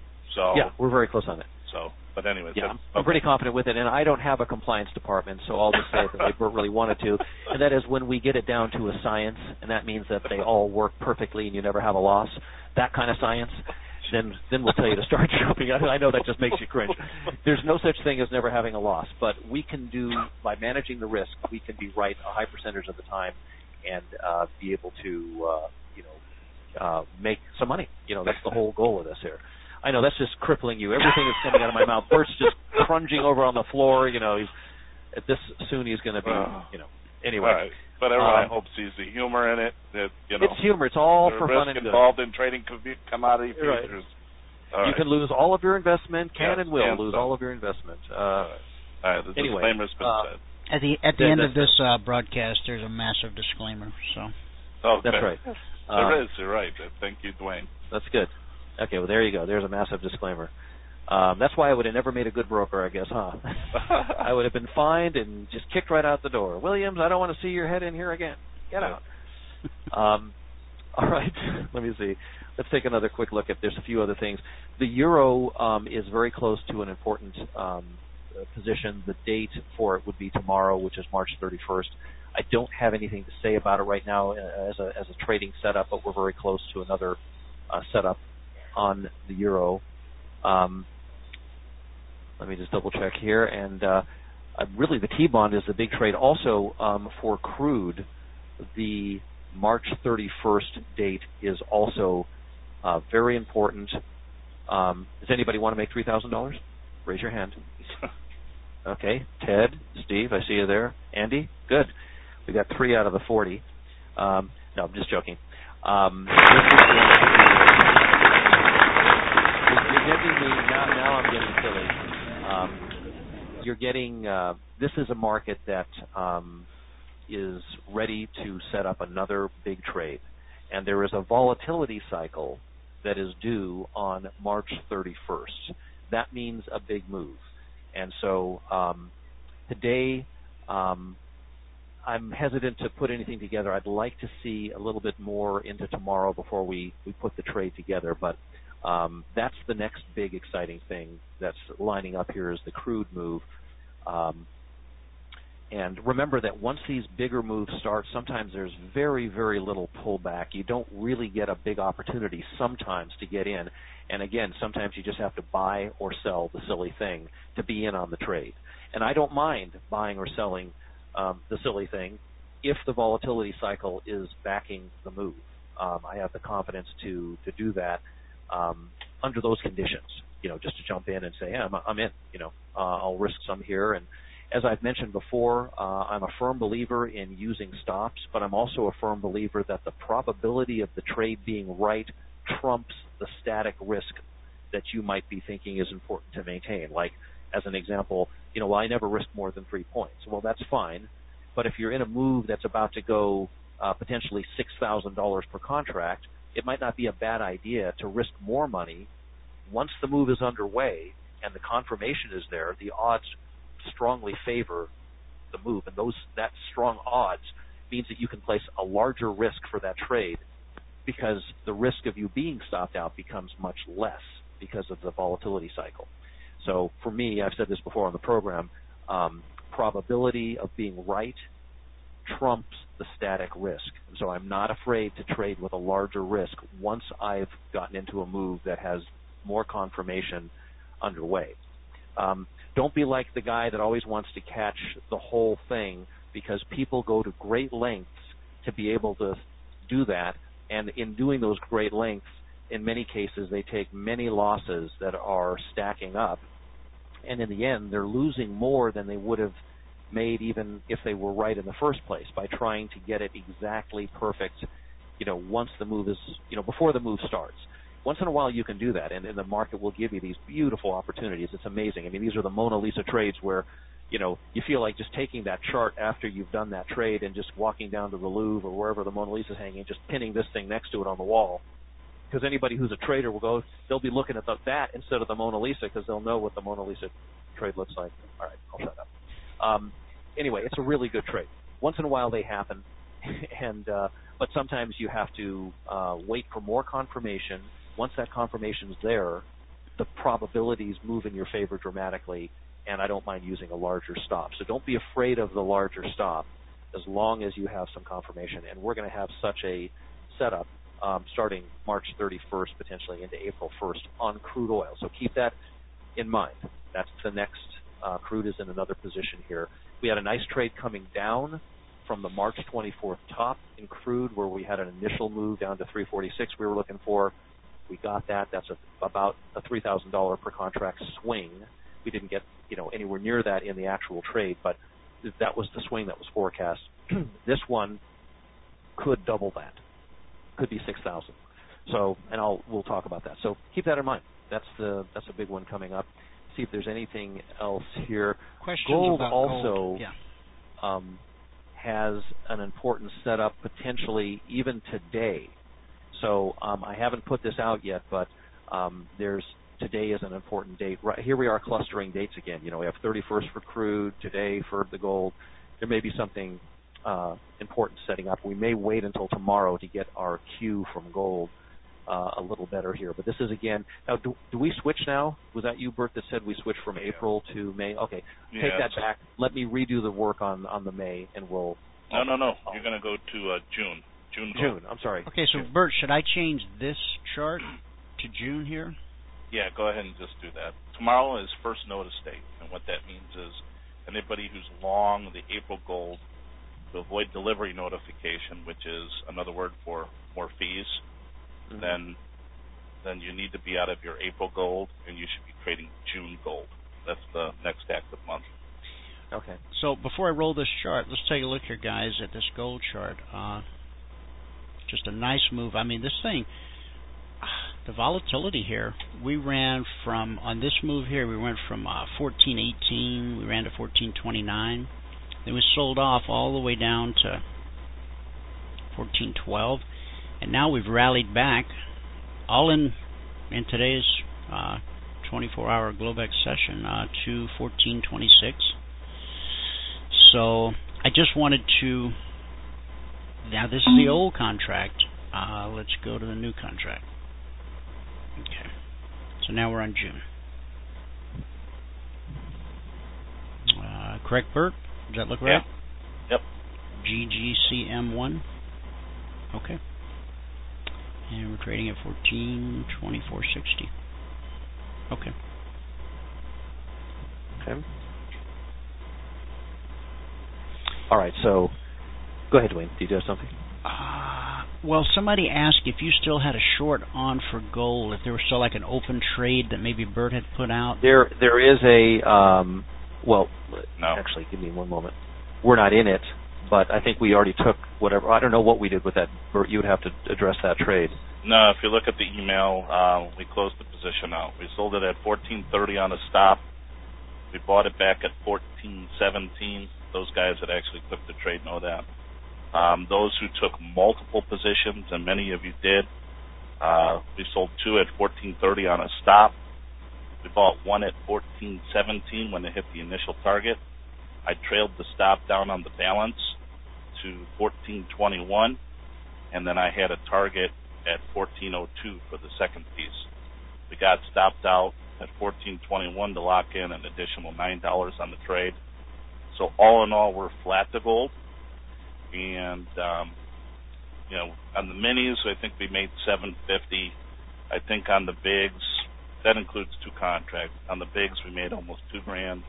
So yeah, we're very close on it. So, but anyway, yeah, so, I'm, okay. I'm pretty confident with it, and I don't have a compliance department, so I'll just say it the way Bert really wanted to, and that is when we get it down to a science, and that means that they all work perfectly and you never have a loss, that kind of science, then then we'll tell you to start jumping. I know that just makes you cringe. There's no such thing as never having a loss, but we can do, by managing the risk, we can be right a high percentage of the time and uh, be able to, uh, you know, uh, make some money. You know, that's the whole goal of this here. I know that's just crippling you. Everything is coming out of my mouth. Bert's just crunging over on the floor. You know, he's at this soon he's going to be. You know, anyway. All right. But everyone um, hopes sees the humor in it. That, you know, it's humor. It's all for fun and risk good. Involved in trading commodity right. futures. All you right. can lose all of your investment. Can yes, and will lose so. all of your investment. Uh, all right. All right. The anyway, disclaimer's been uh, said. At the at the that, end of this uh, broadcast, there's a massive disclaimer. So. Okay. That's right. There um, is. You're right. Thank you, Dwayne. That's good. Okay, well, there you go. There's a massive disclaimer. Um, that's why I would have never made a good broker, I guess, huh? I would have been fined and just kicked right out the door. Williams, I don't want to see your head in here again. Get out. um, all right, let me see. Let's take another quick look at, there's a few other things. The euro um, is very close to an important um, position. The date for it would be tomorrow, which is March thirty-first. I don't have anything to say about it right now as a as a trading setup, but we're very close to another uh, setup on the euro. Um, let me just double check here, and uh, uh, really the T-bond is the big trade. Also um, for crude, the March thirty-first date is also uh, very important. Um, does anybody want to make three thousand dollars? Raise your hand. Okay, Ted, Steve, I see you there. Andy, good. We got three out of the forty. Um, no, I'm just joking. Um, you're getting me now. Now I'm getting silly. Um, you're getting. Uh, this is a market that um, is ready to set up another big trade, and there is a volatility cycle that is due on March thirty-first. That means a big move. And so um, today um, I'm hesitant to put anything together. I'd like to see a little bit more into tomorrow before we, we put the trade together. But um, that's the next big exciting thing that's lining up here is the crude move. Um, and remember that once these bigger moves start, sometimes there's very, very little pullback. You don't really get a big opportunity sometimes to get in. And again, sometimes you just have to buy or sell the silly thing to be in on the trade. And I don't mind buying or selling um, the silly thing if the volatility cycle is backing the move. Um, I have the confidence to to do that um, under those conditions. You know, just to jump in and say, yeah, I'm, I'm in. You know, uh, I'll risk some here. And as I've mentioned before, uh, I'm a firm believer in using stops, but I'm also a firm believer that the probability of the trade being right trumps the static risk that you might be thinking is important to maintain. Like, as an example, you know, well, I never risk more than three points. Well, that's fine, but if you're in a move that's about to go uh, potentially six thousand dollars per contract, it might not be a bad idea to risk more money. Once the move is underway and the confirmation is there, the odds strongly favor the move, and those that strong odds means that you can place a larger risk for that trade because the risk of you being stopped out becomes much less because of the volatility cycle. So for me, I've said this before on the program, um, probability of being right trumps the static risk. So I'm not afraid to trade with a larger risk once I've gotten into a move that has more confirmation underway. Um, don't be like the guy that always wants to catch the whole thing, because people go to great lengths to be able to do that, and in doing those great lengths, in many cases they take many losses that are stacking up, and in the end they're losing more than they would have made even if they were right in the first place by trying to get it exactly perfect, you know, once the move is, you know, before the move starts. Once in a while you can do that, and, and the market will give you these beautiful opportunities. It's amazing. I mean, these are the Mona Lisa trades where, you know, you feel like just taking that chart after you've done that trade and just walking down to the Louvre or wherever the Mona Lisa's hanging, just pinning this thing next to it on the wall. Because anybody who's a trader will go, they'll be looking at the, that instead of the Mona Lisa, because they'll know what the Mona Lisa trade looks like. All right, I'll shut up. Um, anyway, it's a really good trade. Once in a while they happen, and uh, but sometimes you have to uh, wait for more confirmation. Once that confirmation is there, the probabilities move in your favor dramatically, and I don't mind using a larger stop. So don't be afraid of the larger stop as long as you have some confirmation. And we're going to have such a setup um, starting March thirty-first, potentially into April first on crude oil. So keep that in mind. That's the next. Uh, crude is in another position here. We had a nice trade coming down from the March twenty-fourth top in crude, where we had an initial move down to three forty-six we were looking for. We got that. That's a, about a three thousand dollars per contract swing. We didn't get, you know, anywhere near that in the actual trade, but that was the swing that was forecast. This one could double that. Could be six thousand. So, and I'll we'll talk about that. So keep that in mind. That's the that's a big one coming up. See if there's anything else here. Questions gold about also gold. Yeah. um, has an important setup potentially even today. So um, I haven't put this out yet, but um, there's today is an important date. Right here we are clustering dates again. You know, we have thirty-first for crude, today for the gold. There may be something uh, important setting up. We may wait until tomorrow to get our cue from gold uh, a little better here. But this is, again, now do, do we switch now? Was that you, Bert, that said we switch from April to May? Okay, yeah, take that back. Let me redo the work on, on the May, and we'll... No, no, no. You're going to go to uh, June. June. June, I'm sorry. Okay, so, June. Bert, should I change this chart to June here? Yeah, go ahead and just do that. Tomorrow is first notice date, and what that means is anybody who's long the April gold to avoid delivery notification, which is another word for more fees, mm-hmm. then then you need to be out of your April gold, and you should be trading June gold. That's the next active month. Okay. So before I roll this chart, let's take a look here, guys, at this gold chart. Uh, just a nice move. I mean, this thing, the volatility here, we ran from, on this move here, we went from uh, fourteen eighteen, we ran to fourteen twenty-nine. Then we sold off all the way down to fourteen twelve, and now we've rallied back, all in in today's uh, twenty-four hour Globex session uh, to fourteen twenty-six. So I just wanted to. Now this is the old contract. Uh, let's go to the new contract. Okay. So now we're on June. Uh, correct, Bert? Does that look right? Yeah. Yep. G G C M one. Okay. And we're trading at fourteen twenty-four sixty. Okay. Okay. All right, so go ahead, Dwayne. Do you have something? Uh, well, somebody asked if you still had a short on for gold, if there was still like an open trade that maybe Bert had put out. There, there is a, um, well, no. actually, give me one moment. We're not in it, but I think we already took whatever. I don't know what we did with that, Bert. You would have to address that trade. No, if you look at the email, uh, we closed the position out. We sold it at fourteen thirty on a stop. We bought it back at fourteen seventeen. Those guys that actually took the trade know that. Um, those who took multiple positions, and many of you did, uh, we sold two at fourteen thirty on a stop. We bought one at fourteen seventeen when it hit the initial target. I trailed the stop down on the balance to fourteen twenty-one, and then I had a target at fourteen oh two for the second piece. We got stopped out at fourteen twenty-one to lock in an additional nine dollars on the trade. So all in all, we're flat to gold. And, um, you know, on the minis, I think we made seven fifty. I think on the bigs, that includes two contracts. On the bigs, we made almost two grand.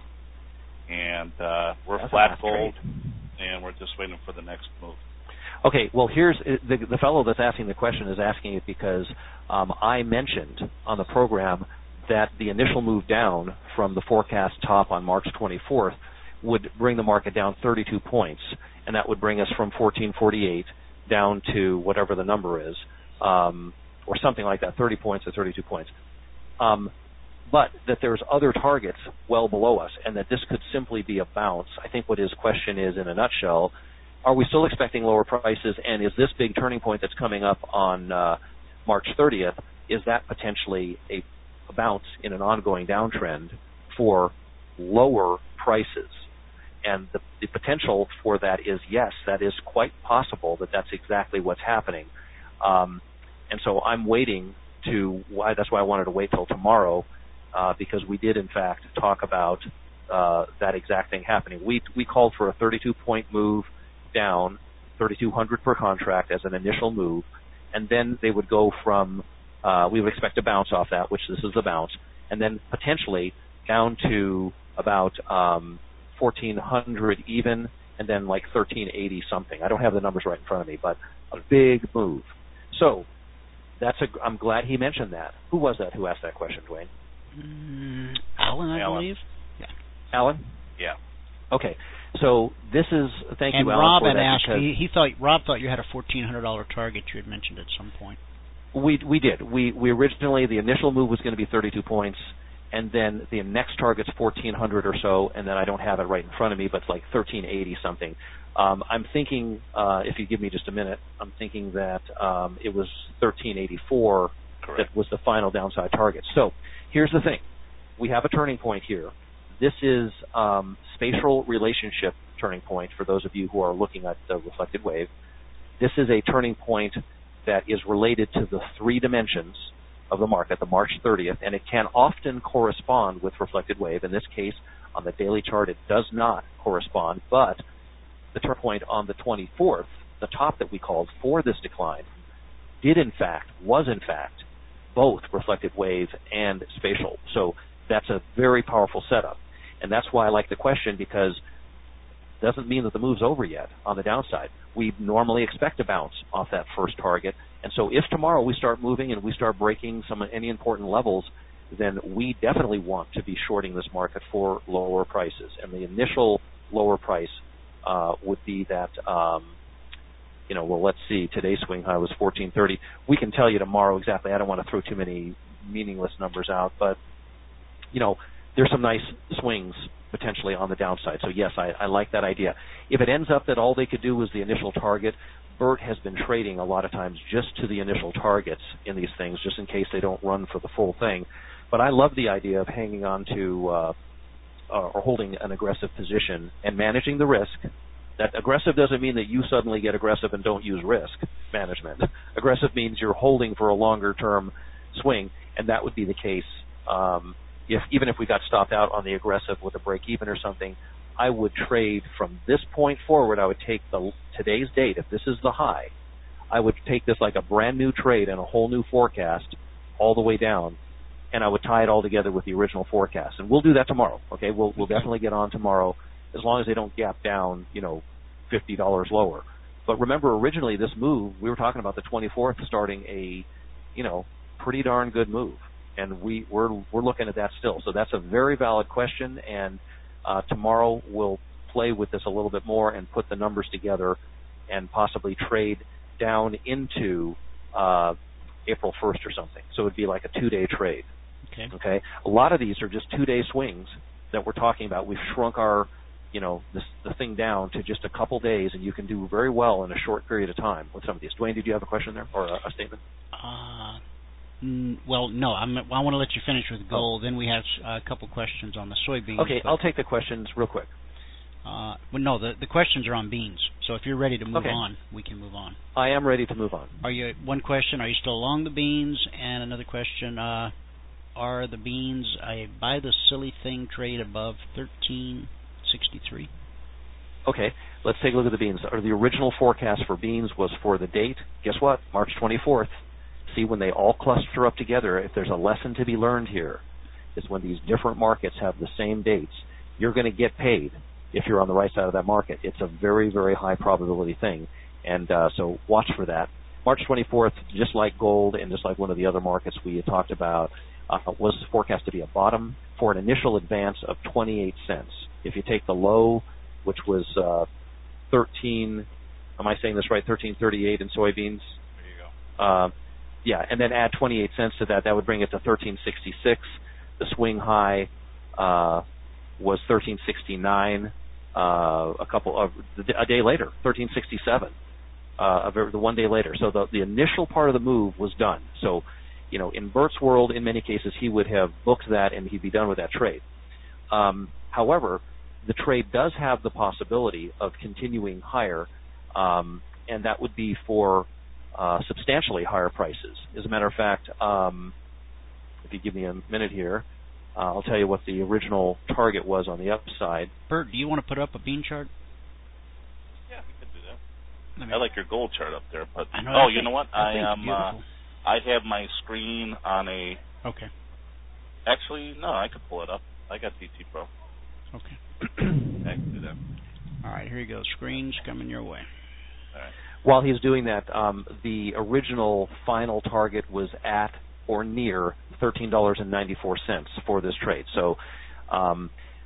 And uh, we're That's flat nice gold, trade. and we're just waiting for the next move. Okay, well, here's the, the fellow that's asking the question is asking it because um, I mentioned on the program that the initial move down from the forecast top on March twenty-fourth would bring the market down thirty-two points, and that would bring us from fourteen forty-eight down to whatever the number is, um, or something like that, thirty points or thirty-two points. Um, but that there's other targets well below us, and that this could simply be a bounce. I think what his question is, in a nutshell, are we still expecting lower prices, and is this big turning point that's coming up on uh, March thirtieth, is that potentially a, a bounce in an ongoing downtrend for lower prices? And the, the potential for that is, yes, that is quite possible that that's exactly what's happening. Um, and so I'm waiting to, why that's why I wanted to wait till tomorrow, uh, because we did, in fact, talk about uh, that exact thing happening. We we called for a thirty-two point move down, thirty-two hundred per contract as an initial move, and then they would go from, uh, we would expect a bounce off that, which this is the bounce, and then potentially down to about um, fourteen hundred even, and then like thirteen eighty something. I don't have the numbers right in front of me, but a big move. So that's a, I'm glad he mentioned that. Who was that who asked that question, Dwayne? Mm, Alan, I Alan. believe. Yeah. Alan? Yeah. Okay. So this is, thank and you, Alan, Rob for had that. asked, because he, he thought, Rob thought you had a fourteen hundred dollars target you had mentioned at some point. We we did. We we originally, the initial move was going to be thirty-two points, and then the next target's fourteen hundred or so, and then I don't have it right in front of me, but it's like thirteen eighty something. Um, I'm thinking, uh, if you give me just a minute, I'm thinking that um, it was thirteen eighty-four Correct. that was the final downside target. So here's the thing. We have a turning point here. This is um, spatial relationship turning point for those of you who are looking at the reflected wave. This is a turning point that is related to the three dimensions of the market, the March thirtieth, and it can often correspond with reflected wave. In this case, on the daily chart, it does not correspond, but the turn point on the twenty-fourth, the top that we called for this decline, did in fact, was in fact, both reflected wave and spatial. So that's a very powerful setup. And that's why I like the question, because it doesn't mean that the move's over yet on the downside. We normally expect a bounce off that first target. And so if tomorrow we start moving and we start breaking some any important levels, then we definitely want to be shorting this market for lower prices. And the initial lower price uh, would be that, um, you know, well, let's see, today's swing high was fourteen thirty. We can tell you tomorrow exactly. I don't want to throw too many meaningless numbers out, but, you know, there's some nice swings potentially on the downside. So, yes, I, I like that idea. If it ends up that all they could do was the initial target, Bert has been trading a lot of times just to the initial targets in these things, just in case they don't run for the full thing. But I love the idea of hanging on to uh, uh, or holding an aggressive position and managing the risk. That aggressive doesn't mean that you suddenly get aggressive and don't use risk management. Aggressive means you're holding for a longer-term swing, and that would be the case um, if even if we got stopped out on the aggressive with a break-even or something. I would trade from this point forward. I would take the today's date. If this is the high, I would take this like a brand new trade and a whole new forecast all the way down, and I would tie it all together with the original forecast. And we'll do that tomorrow. Okay, we'll we'll definitely get on tomorrow, as long as they don't gap down, you know, fifty dollars lower. But remember, originally this move, we were talking about the twenty-fourth starting a, you know, pretty darn good move, and we we're we're looking at that still. So that's a very valid question, and uh, tomorrow we'll play with this a little bit more and put the numbers together, and possibly trade down into uh, April first or something. So it would be like a two-day trade. Okay. Okay. A lot of these are just two-day swings that we're talking about. We've shrunk our, you know, this, the thing down to just a couple days, and you can do very well in a short period of time with some of these. Dwayne, did you have a question there or a, a statement? Uh, n- well, no. I'm, I want to let you finish with gold. Oh. Then we have uh, a couple questions on the soybeans. Okay, I'll take the questions real quick. Uh, well, no, the, the questions are on beans. So if you're ready to move okay. on, we can move on. I am ready to move on. Are you? One question: are you still long the beans? And another question: uh, are the beans a buy the silly thing trade above thirteen sixty-three? Okay, let's take a look at the beans. Or the original forecast for beans was for the date. Guess what? March twenty-fourth. See, when they all cluster up together, if there's a lesson to be learned here, is when these different markets have the same dates, you're going to get paid if you're on the right side of that market. It's a very, very high probability thing, and uh, so watch for that. March twenty-fourth, just like gold and just like one of the other markets we had talked about, uh, was forecast to be a bottom for an initial advance of twenty-eight cents. If you take the low, which was uh, thirteen, am I saying this right, thirteen thirty-eight in soybeans? There you go. Uh, yeah, and then add twenty-eight cents to that, that would bring it to thirteen sixty-six. The swing high uh, was thirteen sixty-nine. Uh, a couple of a day later, thirteen sixty-seven, uh, the one day later. So the the initial part of the move was done. So, you know, in Bert's world, in many cases, he would have booked that and he'd be done with that trade. Um, however, the trade does have the possibility of continuing higher, um, and that would be for uh, substantially higher prices. As a matter of fact, um, if you give me a minute here, Uh, I'll tell you what the original target was on the upside. Bert, do you want to put up a bean chart? Yeah, we could do that. I, mean, I like your gold chart up there, but I know, oh, I you think, know what? I, I am. Uh, I have my screen on a. Okay. Actually, no, I could pull it up. I got D T Pro. Okay. I can do that. All right, here you go. Screen's coming your way. All right. While he's doing that, um, the original final target was at or near thirteen dollars and ninety-four cents for this trade. So um,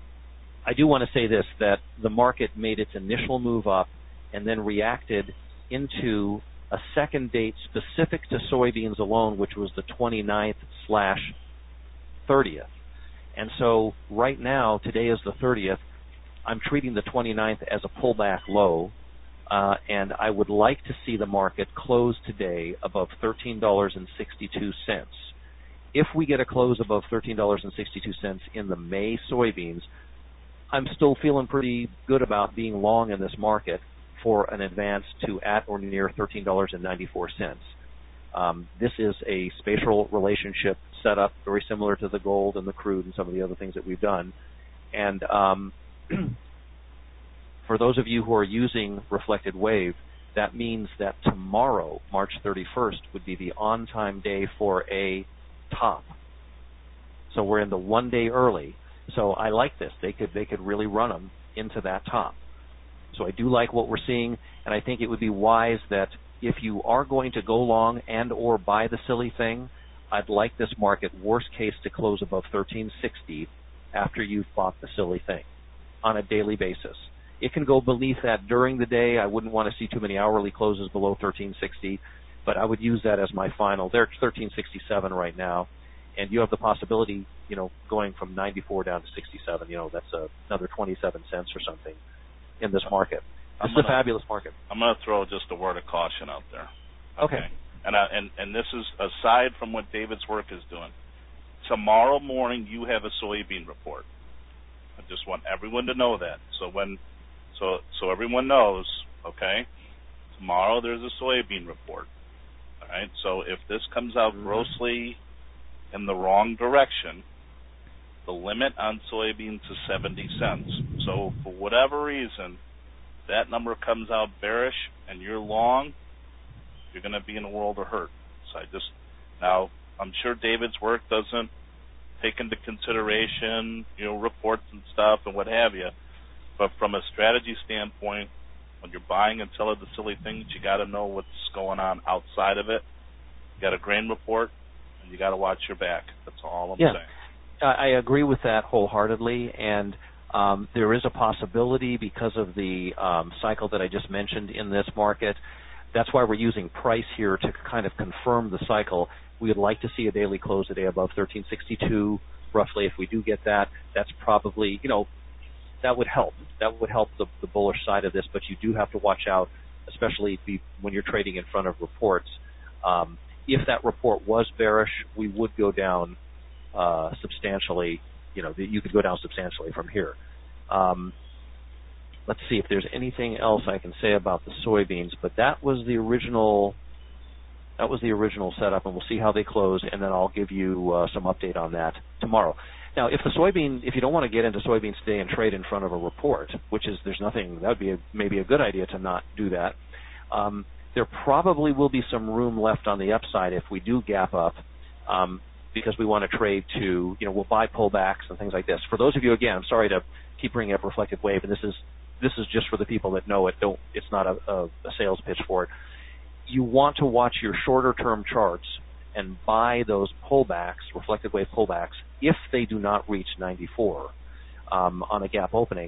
I do want to say this, that the market made its initial move up and then reacted into a second date specific to soybeans alone, which was the twenty-ninth slash thirtieth. And so right now, today is the thirtieth, I'm treating the twenty-ninth as a pullback low, uh, and I would like to see the market close today above thirteen dollars and sixty-two cents. If we get a close above thirteen dollars and sixty-two cents in the May soybeans, I'm still feeling pretty good about being long in this market for an advance to at or near thirteen dollars and ninety-four cents. Um, this is a spatial relationship set up very similar to the gold and the crude and some of the other things that we've done. And um, for those of you who are using reflected wave, that means that tomorrow, March thirty-first, would be the on-time day for a top. So we're in the one day early. So I like this. They could they could really run them into that top. So I do like what we're seeing, and I think it would be wise that if you are going to go long and or buy the silly thing, I'd like this market, worst case, to close above thirteen sixty after you've bought the silly thing on a daily basis. It can go beneath that during the day. I wouldn't want to see too many hourly closes below thirteen sixty, but I would use that as my final. They're thirteen sixty-seven right now, and you have the possibility, you know, going from ninety-four down to sixty-seven. You know, that's a, another twenty-seven cents or something in this market. This is a fabulous market. I'm going to throw just a word of caution out there. Okay. okay. And, I, and and this is aside from what David's work is doing. Tomorrow morning you have a soybean report. I just want everyone to know that. So when, so so everyone knows. Okay. Tomorrow there's a soybean report. All right. So if this comes out mm-hmm. grossly in the wrong direction, the limit on soybeans is seventy cents. So for whatever reason, that number comes out bearish and you're long, you're going to be in a world of hurt. So I just, now, I'm sure David's work doesn't take into consideration, you know, reports and stuff and what have you. But from a strategy standpoint, when you're buying and selling the silly things, you got to know what's going on outside of it. You got a grain report, and you got to watch your back. That's all I'm yeah. saying. I agree with that wholeheartedly, and um, there is a possibility because of the um, cycle that I just mentioned in this market. That's why we're using price here to kind of confirm the cycle. We would like to see a daily close today above thirteen sixty-two, roughly. If we do get that, that's probably, you know, that would help. That would help the, the bullish side of this, but you do have to watch out, especially be, when you're trading in front of reports. Um, if that report was bearish, we would go down uh, substantially. You know, you could go down substantially from here. Um, let's see if there's anything else I can say about the soybeans, but that was the original. That was the original setup, and we'll see how they close, and then I'll give you uh, some update on that tomorrow. Now, if the soybean, if you don't want to get into soybeans today and trade in front of a report, which is there's nothing, that would be a, maybe a good idea to not do that. Um, there probably will be some room left on the upside if we do gap up, um, because we want to trade to, you know, we'll buy pullbacks and things like this. For those of you, again, I'm sorry to keep bringing up reflected wave, and this is this is just for the people that know it. Don't, it's not a, a, a sales pitch for it. You want to watch your shorter-term charts and buy those pullbacks, reflected wave pullbacks, if they do not reach ninety-four um, on a gap opening,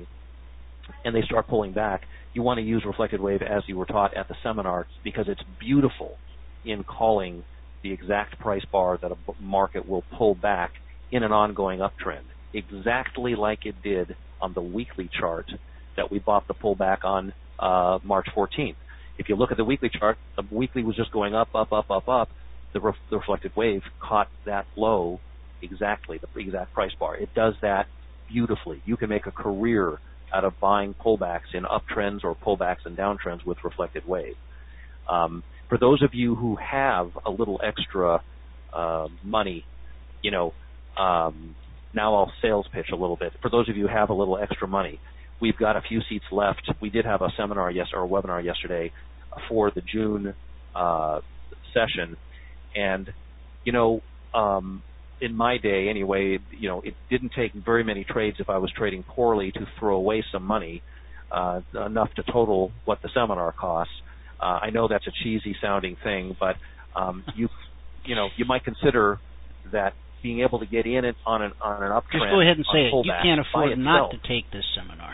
and they start pulling back. You want to use reflected wave as you were taught at the seminar, because it's beautiful in calling the exact price bar that a market will pull back in an ongoing uptrend, exactly like it did on the weekly chart that we bought the pullback on uh, March fourteenth. If you look at the weekly chart, the weekly was just going up, up, up, up, up. The, ref- the reflected wave caught that low exactly, the exact price bar. It does that beautifully. You can make a career out of buying pullbacks in uptrends or pullbacks in downtrends with reflected wave. Um, for those of you who have a little extra uh, money, you know, um, now I'll sales pitch a little bit. For those of you who have a little extra money, we've got a few seats left. We did have a seminar yes or a webinar yesterday for the June uh, session, and you know, um, in my day anyway, you know, it didn't take very many trades if I was trading poorly to throw away some money, uh, enough to total what the seminar costs. Uh, I know that's a cheesy sounding thing, but um, you, you know, you might consider that being able to get in it on an on an uptrend. Just go ahead and say it. You can't afford itself, not to take this seminar.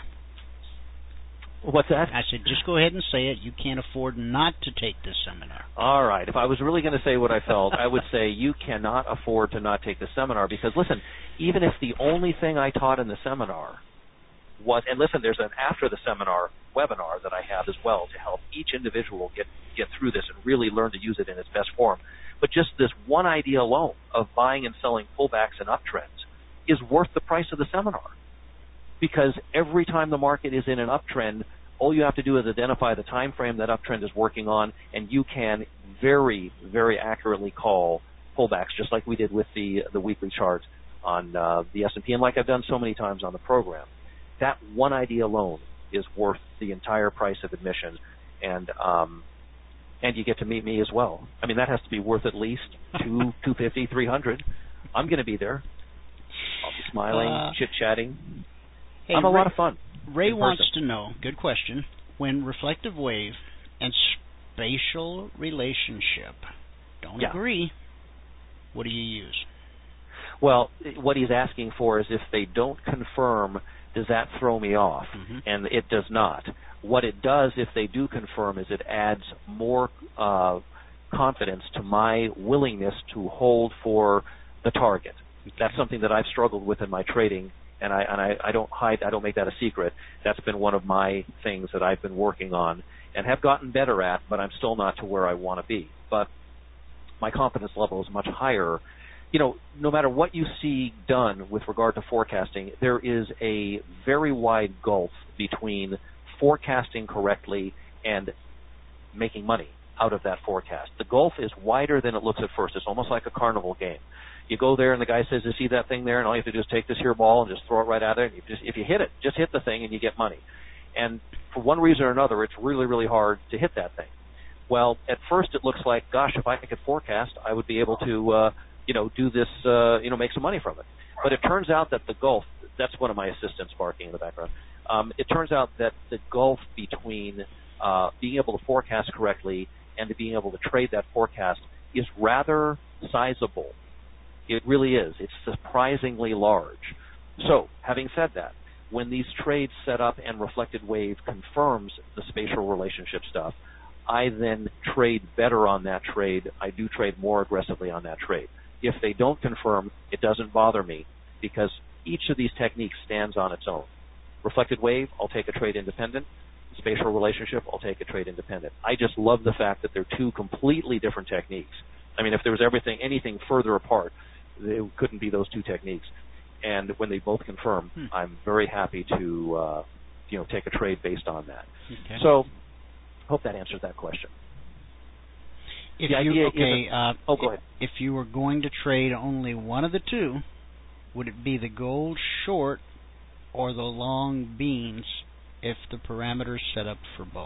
What's that? I said, just go ahead and say it. You can't afford not to take this seminar. All right. If I was really going to say what I felt, I would say you cannot afford to not take the seminar, because, listen, even if the only thing I taught in the seminar was, and listen, there's an after the seminar webinar that I have as well to help each individual get, get through this and really learn to use it in its best form. But just this one idea alone of buying and selling pullbacks and uptrends is worth the price of the seminar. Because every time the market is in an uptrend, all you have to do is identify the time frame that uptrend is working on, and you can very, very accurately call pullbacks, just like we did with the the weekly chart on uh, the S and P, and like I've done so many times on the program. That one idea alone is worth the entire price of admission, and um, and you get to meet me as well. I mean, that has to be worth at least two, two fifty, three hundred. I'm going to be there. I'll be smiling, uh, chit-chatting. Hey, I'm a Ray, lot of fun. Ray wants to know, good question, when reflective wave and spatial relationship don't yeah. agree, what do you use? Well, what he's asking for is if they don't confirm, does that throw me off? Mm-hmm. And it does not. What it does if they do confirm is it adds more uh, confidence to my willingness to hold for the target. Okay. That's something that I've struggled with in my trading, and I and I, I don't hide, I don't make that a secret. That's been one of my things that I've been working on and have gotten better at, but I'm still not to where I want to be. But my confidence level is much higher. You know, no matter what you see done with regard to forecasting, there is a very wide gulf between forecasting correctly and making money out of that forecast. The gulf is wider than it looks at first. It's almost like a carnival game. You go there and the guy says, you see that thing there? And all you have to do is take this here ball and just throw it right at it. And you just, if you hit it, just hit the thing and you get money. And for one reason or another, it's really, really hard to hit that thing. Well, at first it looks like, gosh, if I could forecast, I would be able to, uh, you know, do this, uh, you know, make some money from it. But it turns out that the gulf, that's one of my assistants barking in the background. Um, it turns out that the gulf between uh, being able to forecast correctly and to being able to trade that forecast is rather sizable. It really is. It's surprisingly large. So, having said that, when these trades set up and reflected wave confirms the spatial relationship stuff, I then trade better on that trade. I do trade more aggressively on that trade. If they don't confirm, it doesn't bother me because each of these techniques stands on its own. Reflected wave, I'll take a trade independent. Spatial relationship, I'll take a trade independent. I just love the fact that they're two completely different techniques. I mean, if there was everything, anything further apart, it couldn't be those two techniques. And when they both confirm, hmm. I'm very happy to, uh, you know, take a trade based on that. Okay. So, hope that answers that question. If the you idea okay, uh, oh, go ahead. If you were going to trade only one of the two, would it be the gold short or the long beans if the parameters set up for both?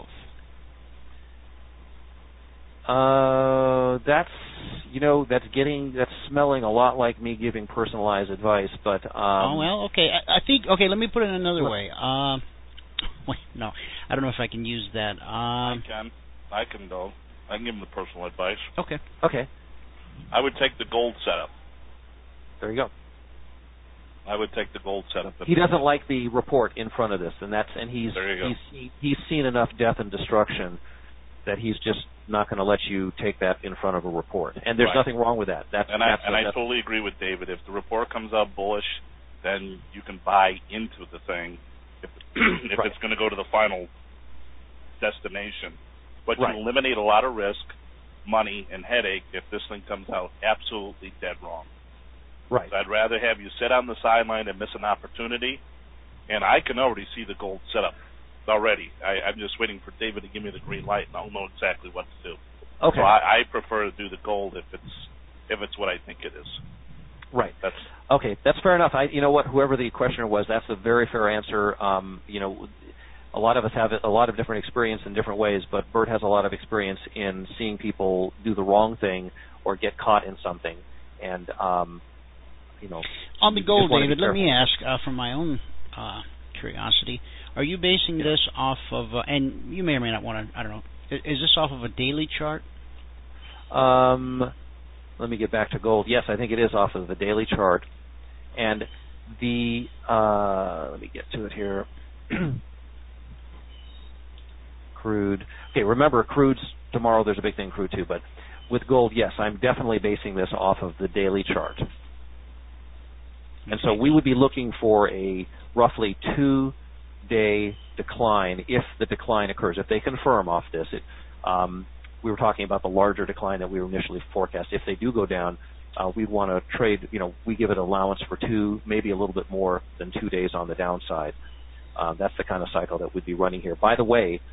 Uh, that's, you know, that's getting, that's smelling a lot like me giving personalized advice, but, um... Oh, well, okay, I, I think, okay, let me put it another what? way. Um, wait, no, I don't know if I can use that. Um, I can. I can, though. I can give him the personal advice. Okay. Okay. I would take the gold setup. There you go. I would take the gold setup. He doesn't like the report in front of this, and that's, and he's, there you go. he's, he's seen enough death and destruction that he's just not going to let you take that in front of a report. And there's right. nothing wrong with that. That's, and that's I, and a, I that's totally agree with David. If the report comes out bullish, then you can buy into the thing if, if right. it's going to go to the final destination. But right. you eliminate a lot of risk, money, and headache if this thing comes out absolutely dead wrong. Right. So I'd rather have you sit on the sideline and miss an opportunity, and I can already see the gold setup already. I, I'm just waiting for David to give me the green light, and I'll know exactly what to do. Okay. So I, I prefer to do the gold if it's if it's what I think it is. Right. That's okay. That's fair enough. I, you know what? Whoever the questioner was, that's a very fair answer. Um, you know, a lot of us have a lot of different experience in different ways, but Bert has a lot of experience in seeing people do the wrong thing or get caught in something, and um, you know. On the gold, David, let me ask uh, from my own uh, curiosity. Are you basing this off of, uh, and you may or may not want to, I don't know, is, is this off of a daily chart? Um, let me get back to gold. Yes, I think it is off of the daily chart. And the, uh, let me get to it here. Crude. Okay, remember, crude's tomorrow, there's a big thing in crude too, but with gold, yes, I'm definitely basing this off of the daily chart. And so we would be looking for a roughly two day decline if the decline occurs. If they confirm off this, it, um, we were talking about the larger decline that we were initially forecast. If they do go down, uh, we want to trade, you know, we give it allowance for two, maybe a little bit more than two days on the downside. Uh, that's the kind of cycle that we'd be running here. By the way,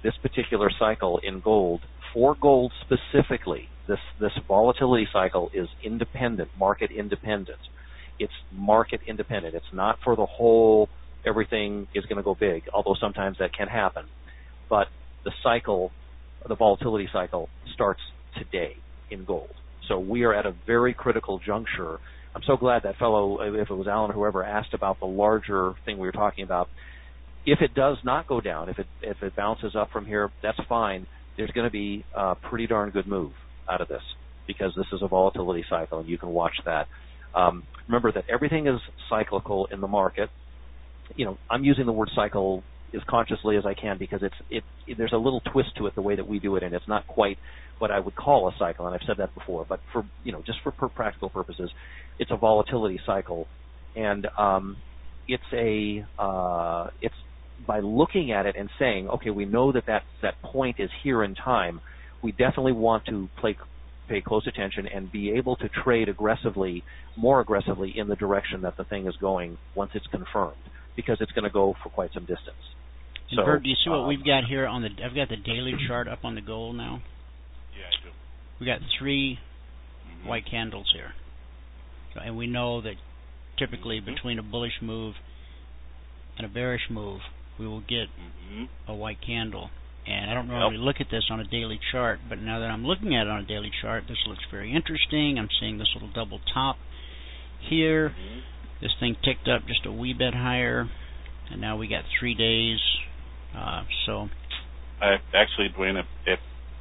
this particular cycle in gold, for gold specifically, this, this volatility cycle is independent, market independent. It's market independent. It's not for the whole, everything is going to go big, although sometimes that can happen. But the cycle, the volatility cycle, starts today in gold. So we are at a very critical juncture. I'm so glad that fellow, if it was Alan or whoever, asked about the larger thing we were talking about. If it does not go down, if it if it bounces up from here, that's fine. There's going to be a pretty darn good move out of this because this is a volatility cycle, and you can watch that. Um, remember that everything is cyclical in the market. You know, I'm using the word cycle as consciously as I can because it's it, it there's a little twist to it the way that we do it, and it's not quite what I would call a cycle, and I've said that before. But for you know, just for per practical purposes, it's a volatility cycle, and um, it's a uh, it's by looking at it and saying, okay, we know that, that that point is here in time. We definitely want to play, pay close attention and be able to trade aggressively, more aggressively in the direction that the thing is going once it's confirmed, because it's going to go for quite some distance. And So, Bert, do you see what um, we've got here on the? I've got the daily chart up on the gold now. Yeah, I do. We got three Mm-hmm. white candles here, so, and we know that typically mm-hmm. between a bullish move and a bearish move, we will get mm-hmm. a white candle. And I don't normally yep. look at this on a daily chart, but now that I'm looking at it on a daily chart, this looks very interesting. I'm seeing this little double top here. Mm-hmm. This thing ticked up just a wee bit higher, and now we got three days. Uh, so, I, actually, Dwayne, if, if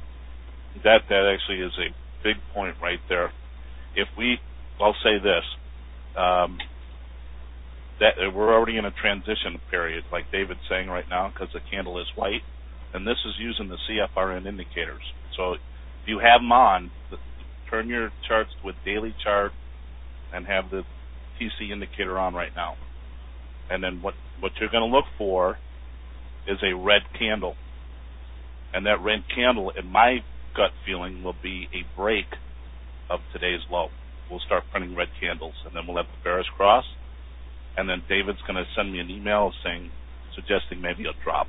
that that actually is a big point right there. If we, I'll say this. Um, that we're already in a transition period, like David's saying right now, because the candle is white, and this is using the C F R N indicators. So if you have them on, the, turn your charts with daily chart and have the T C indicator on right now. And then what, what you're going to look for is a red candle. And that red candle, in my gut feeling, will be a break of today's low. We'll start printing red candles, and then we'll have the bearish cross. And then David's going to send me an email saying, suggesting maybe a drop.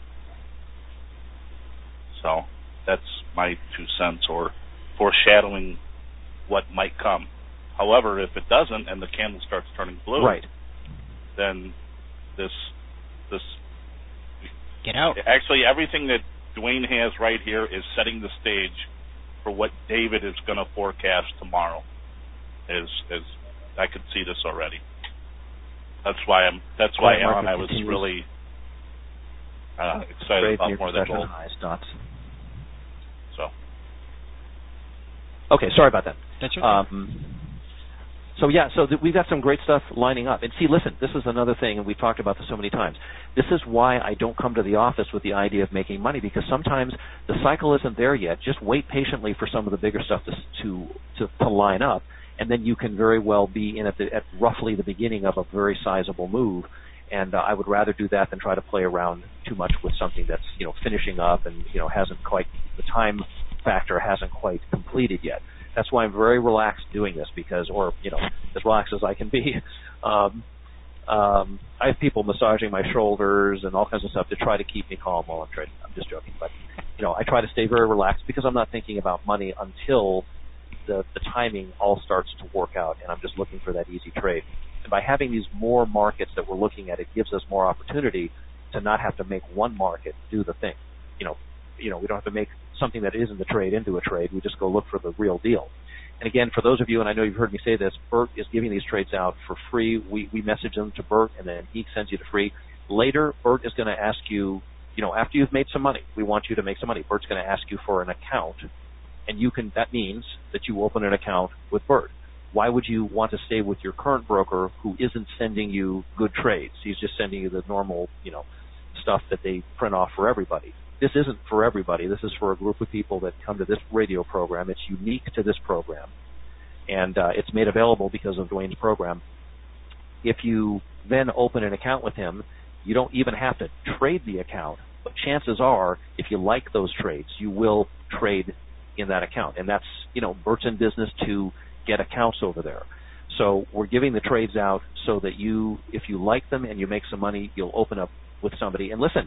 So that's my two cents, or foreshadowing what might come. However, if it doesn't and the candle starts turning blue, right. then this this get out. Actually, everything that Dwayne has right here is setting the stage for what David is going to forecast tomorrow. Is is I could see this already. That's why I'm. That's why, Alan, I was continues. really uh, excited about more than gold. So. Okay, sorry about that. That's okay. Um, so yeah, so th- we've got some great stuff lining up. And see, listen, this is another thing, and we've talked about this so many times. This is why I don't come to the office with the idea of making money, because sometimes the cycle isn't there yet. Just wait patiently for some of the bigger stuff to to to, to line up. And then you can very well be in at, the, at roughly the beginning of a very sizable move. And uh, I would rather do that than try to play around too much with something that's, you know, finishing up and, you know, hasn't quite, the time factor hasn't quite completed yet. That's why I'm very relaxed doing this because, or, you know, as relaxed as I can be. Um, um, I have people massaging my shoulders and all kinds of stuff to try to keep me calm while I'm trading. I'm just joking. But, you know, I try to stay very relaxed because I'm not thinking about money until The, the timing all starts to work out, and I'm just looking for that easy trade. And by having these more markets that we're looking at, it gives us more opportunity to not have to make one market do the thing. You know, you know, we don't have to make something that isn't the trade into a trade. We just go look for the real deal. And again, for those of you, and I know you've heard me say this, Bert is giving these trades out for free. We we message them to Bert, and then he sends you the free. Later, Bert is going to ask you, you know, after you've made some money, we want you to make some money. Bert's going to ask you for an account. And you can. That means that you open an account with Bert. Why would you want to stay with your current broker who isn't sending you good trades? He's just sending you the normal, you know, stuff that they print off for everybody. This isn't for everybody. This is for a group of people that come to this radio program. It's unique to this program, and uh, it's made available because of Dwayne's program. If you then open an account with him, you don't even have to trade the account. But chances are, if you like those trades, you will trade in that account. And that's, you know, Bert's in business to get accounts over there. So we're giving the trades out so that you, if you like them and you make some money, you'll open up with somebody. And listen,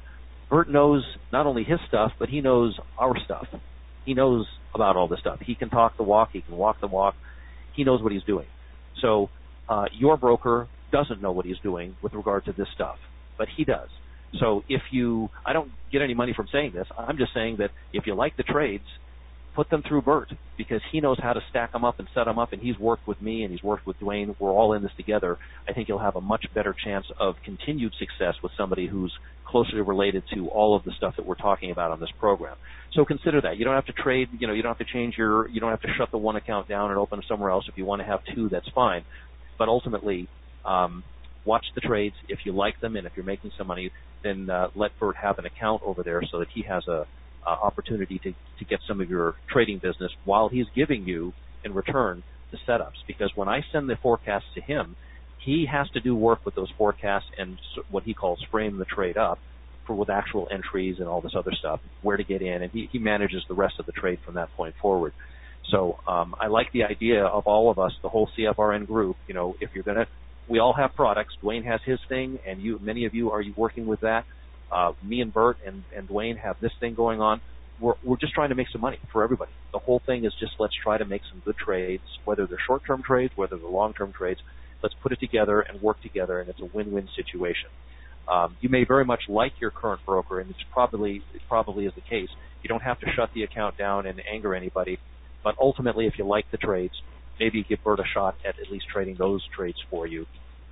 Bert knows not only his stuff, but he knows our stuff. He knows about all this stuff. He can talk the walk. He can walk the walk. He knows what he's doing. So uh, your broker doesn't know what he's doing with regard to this stuff, but he does. So if you, I don't get any money from saying this. I'm just saying that if you like the trades, put them through Bert, because he knows how to stack them up and set them up, and he's worked with me and he's worked with Dwayne. We're all in this together. I think you'll have a much better chance of continued success with somebody who's closely related to all of the stuff that we're talking about on this program. So consider that. You don't have to trade, you know, you don't have to change your, you don't have to shut the one account down and open somewhere else. If you want to have two, that's fine. But ultimately, um, watch the trades. If you like them and if you're making some money, then uh, let Bert have an account over there so that he has a uh, opportunity to, to get some of your trading business while he's giving you, in return, the setups. Because when I send the forecasts to him, he has to do work with those forecasts and what he calls frame the trade up for with actual entries and all this other stuff, where to get in, and he, he manages the rest of the trade from that point forward. So um, I like the idea of all of us, the whole C F R N group. You know, if you're going to, we all have products. Dwayne has his thing, and you, many of you are working with that. Uh, me and Bert and, and Dwayne have this thing going on. We're, we're just trying to make some money for everybody. The whole thing is just let's try to make some good trades, whether they're short-term trades, whether they're long-term trades. Let's put it together and work together, and it's a win-win situation. Um, you may very much like your current broker, and it's probably it probably is the case. You don't have to shut the account down and anger anybody, but ultimately, if you like the trades, maybe give Bert a shot at at least trading those trades for you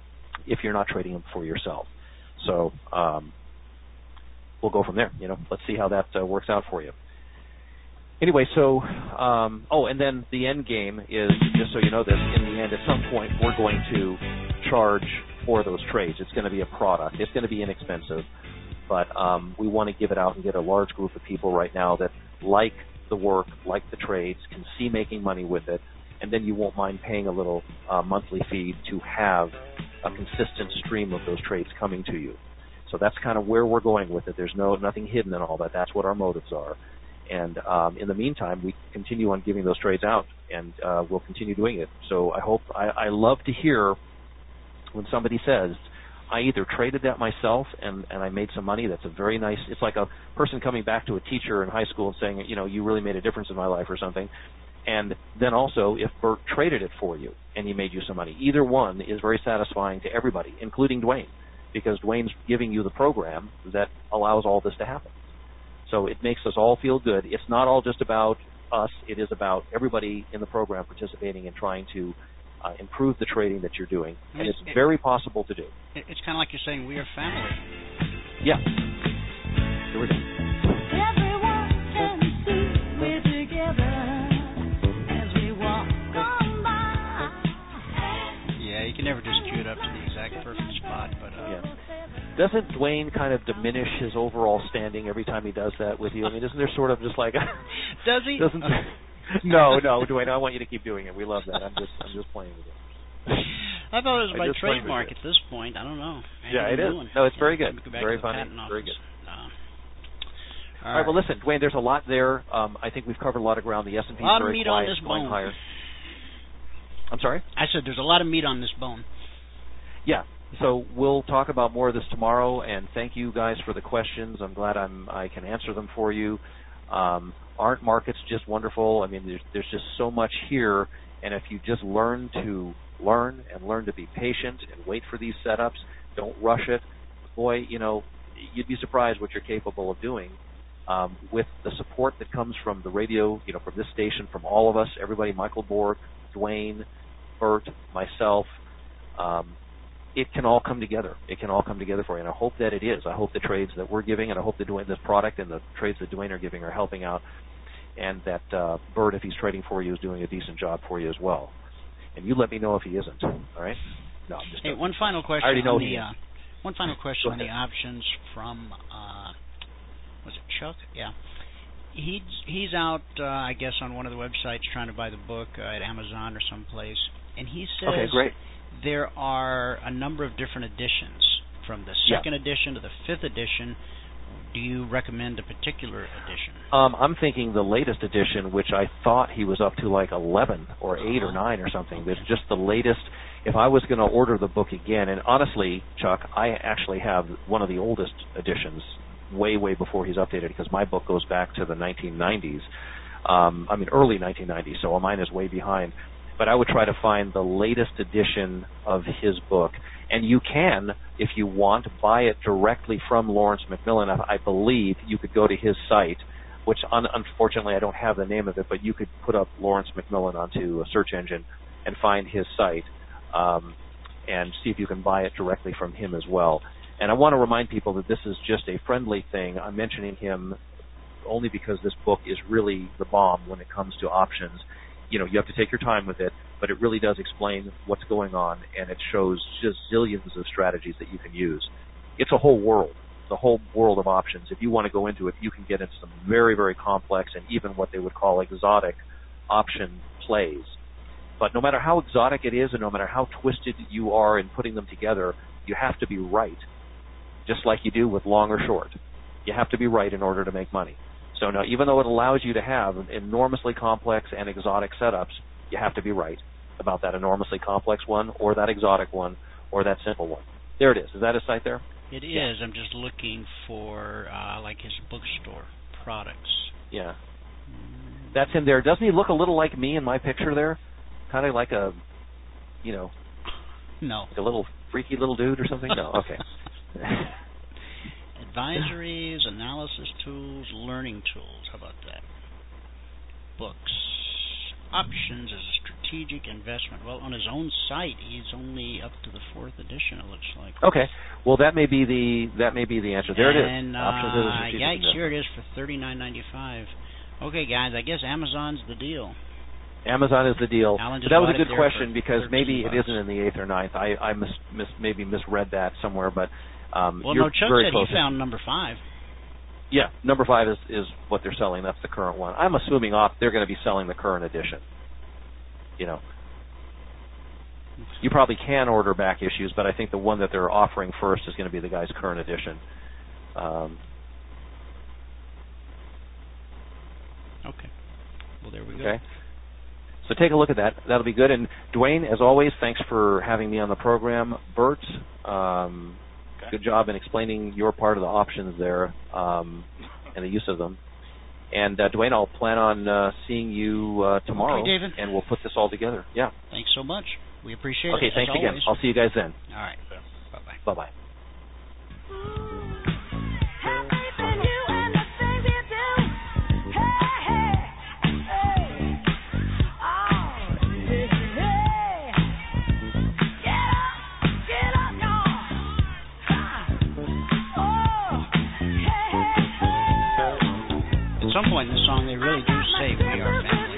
if you're not trading them for yourself. So um, we'll go from there. You know, let's see how that uh, works out for you. Anyway, so, um, oh, and then the end game is, just so you know this, in the end, at some point, we're going to charge for those trades. It's going to be a product. It's going to be inexpensive, but um, we want to give it out and get a large group of people right now that like the work, like the trades, can see making money with it, and then you won't mind paying a little uh, monthly fee to have a consistent stream of those trades coming to you. So that's kind of where we're going with it. There's no nothing hidden in all that. That's what our motives are. And um, in the meantime, we continue on giving those trades out, and uh, we'll continue doing it. So I hope I, I love to hear when somebody says, I either traded that myself and, and I made some money. That's a very nice, it's like a person coming back to a teacher in high school and saying, you know, you really made a difference in my life or something. And then also, if Bert traded it for you and he made you some money, either one is very satisfying to everybody, including Dwayne, because Dwayne's giving you the program that allows all this to happen. So it makes us all feel good. It's not all just about us. It is about everybody in the program participating and trying to uh, improve the trading that you're doing. And it's, it's very possible to do. It's kind of like you're saying we are family. Yeah. Here we go. Everyone can see we're together as we walk on by. Yeah, you can never just cue it up to the exact perfect spot, but uh, yeah. Doesn't Dwayne kind of diminish his overall standing every time he does that with you? I mean, isn't there sort of just like does he? Doesn't no, no, Dwayne. I want you to keep doing it. We love that. I'm just, I'm just playing with it. I thought it was I my trademark at this point. I don't know. I yeah, it is. Doing. No, it's very good. Go Very funny. Very good. No. All, All right. Well, listen, Dwayne. There's a lot there. Um, I think we've covered a lot of ground. The S and P is very meat quiet, on this going bone. higher. I'm sorry? I said there's a lot of meat on this bone. Yeah. So we'll talk about more of this tomorrow, and thank you guys for the questions. I'm glad I'm, I can answer them for you. Um, aren't markets just wonderful? I mean, there's, there's just so much here, and if you just learn to learn and learn to be patient and wait for these setups, don't rush it, boy, you know, you'd be surprised what you're capable of doing um, with the support that comes from the radio, you know, from this station, from all of us, everybody, Michael Borg, Dwayne, Bert, myself. Um, It can all come together. It can all come together for you, and I hope that it is. I hope the trades that we're giving, and I hope that Dwayne, this product and the trades that Dwayne are giving are helping out, and that uh, Bert, if he's trading for you, is doing a decent job for you as well. And you let me know if he isn't. All right? No, I'm just. Hey, one final question. I already know on he the, uh, one final question on Go the ahead. options from uh, was it Chuck? Yeah. He's he's out, uh, I guess, on one of the websites trying to buy the book uh, at Amazon or someplace, and he says. Okay, great. There are a number of different editions, from the second yeah. edition to the fifth edition. Do you recommend a particular edition? Um, I'm thinking the latest edition, which I thought he was up to like eleven or eight or nine or something. There's just the latest. If I was going to order the book again, and honestly, Chuck, I actually have one of the oldest editions way, way before he's updated because my book goes back to the nineteen nineties. Um, I mean, early nineteen nineties, so mine is way behind. But I would try to find the latest edition of his book. And you can, if you want, buy it directly from Lawrence McMillan. I, I believe you could go to his site, which un- unfortunately I don't have the name of it, but you could put up Lawrence McMillan onto a search engine and find his site um, and see if you can buy it directly from him as well. And I want to remind people that this is just a friendly thing. I'm mentioning him only because this book is really the bomb when it comes to options. You know, you have to take your time with it, but it really does explain what's going on, and it shows just zillions of strategies that you can use. It's a whole world, the whole world of options. If you want to go into it, you can get into some very, very complex and even what they would call exotic option plays. But no matter how exotic it is and no matter how twisted you are in putting them together, you have to be right, just like you do with long or short. You have to be right in order to make money. So now, even though it allows you to have enormously complex and exotic setups, you have to be right about that enormously complex one or that exotic one or that simple one. There it is. Is that a site there? It is. Yeah. I'm just looking for, uh, like, his bookstore products. Yeah. That's him there. Doesn't he look a little like me in my picture there? Kind of like a, you know, no. like a little freaky little dude or something? No. Okay. Advisories, analysis tools, learning tools. How about that? Books. Options as a strategic investment. Well, on his own site, he's only up to the fourth edition, it looks like. Okay. Well, that may be the that may be the answer. There and, it is. Uh, Options as a strategic yikes, investment. here it is for thirty-nine ninety-five. Okay, guys, I guess Amazon's the deal. Amazon is the deal. Alan But just that was bought a it good there question for because maybe bucks. it isn't in the eighth or ninth. I, I mis, mis, maybe misread that somewhere, but um, well, you're no, Chuck very said close. he found number five. Yeah, number five is, is what they're selling. That's the current one. I'm assuming off they're going to be selling the current edition. You know, you probably can order back issues, but I think the one that they're offering first is going to be the guy's current edition. Um, okay. Well, there we go. Okay. So take a look at that. That'll be good. And Dwayne, as always, thanks for having me on the program. Bert, um, okay. good job in explaining your part of the options there um, and the use of them. And uh, Dwayne, I'll plan on uh, seeing you uh, tomorrow, okay, David. and we'll put this all together. Yeah. Thanks so much. We appreciate okay, it. Okay, thanks as again. always. I'll see you guys then. All right. Bye-bye. Bye-bye. At some point in the song, they really do say we are family.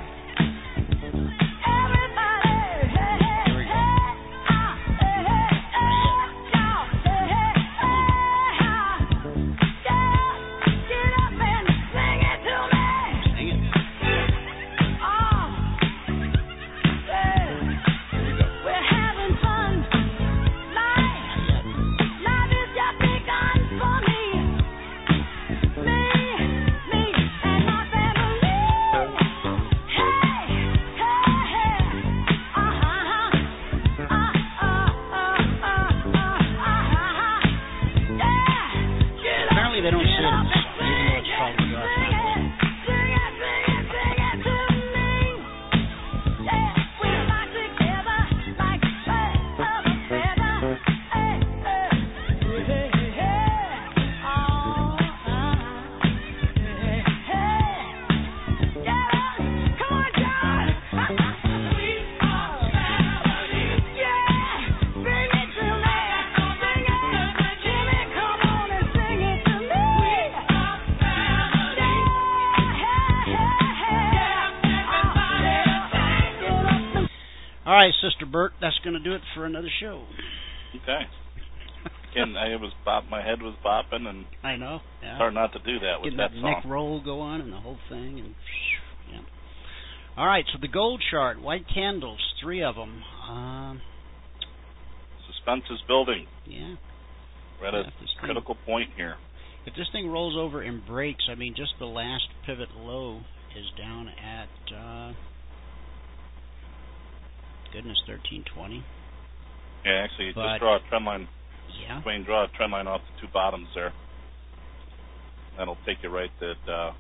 They don't say it in the song, even though it's called We Are Family. All right, Sister Bert, that's going to do it for another show. Okay. And I was bop, my head was bopping, and I know. Yeah. it's hard not to do that with Getting that that song. neck roll go on and the whole thing, and yeah. All right, so the gold chart, white candles, three of them. Um, Suspense is building. Yeah. We're at Yeah, a if this thing- critical point here. If this thing rolls over and breaks, I mean, just the last pivot low is down at, uh, goodness, thirteen twenty. Yeah, actually, But- just draw a trend line. Yeah. Wayne, draw a trend line off the two bottoms there. that'll take you right at. Uh,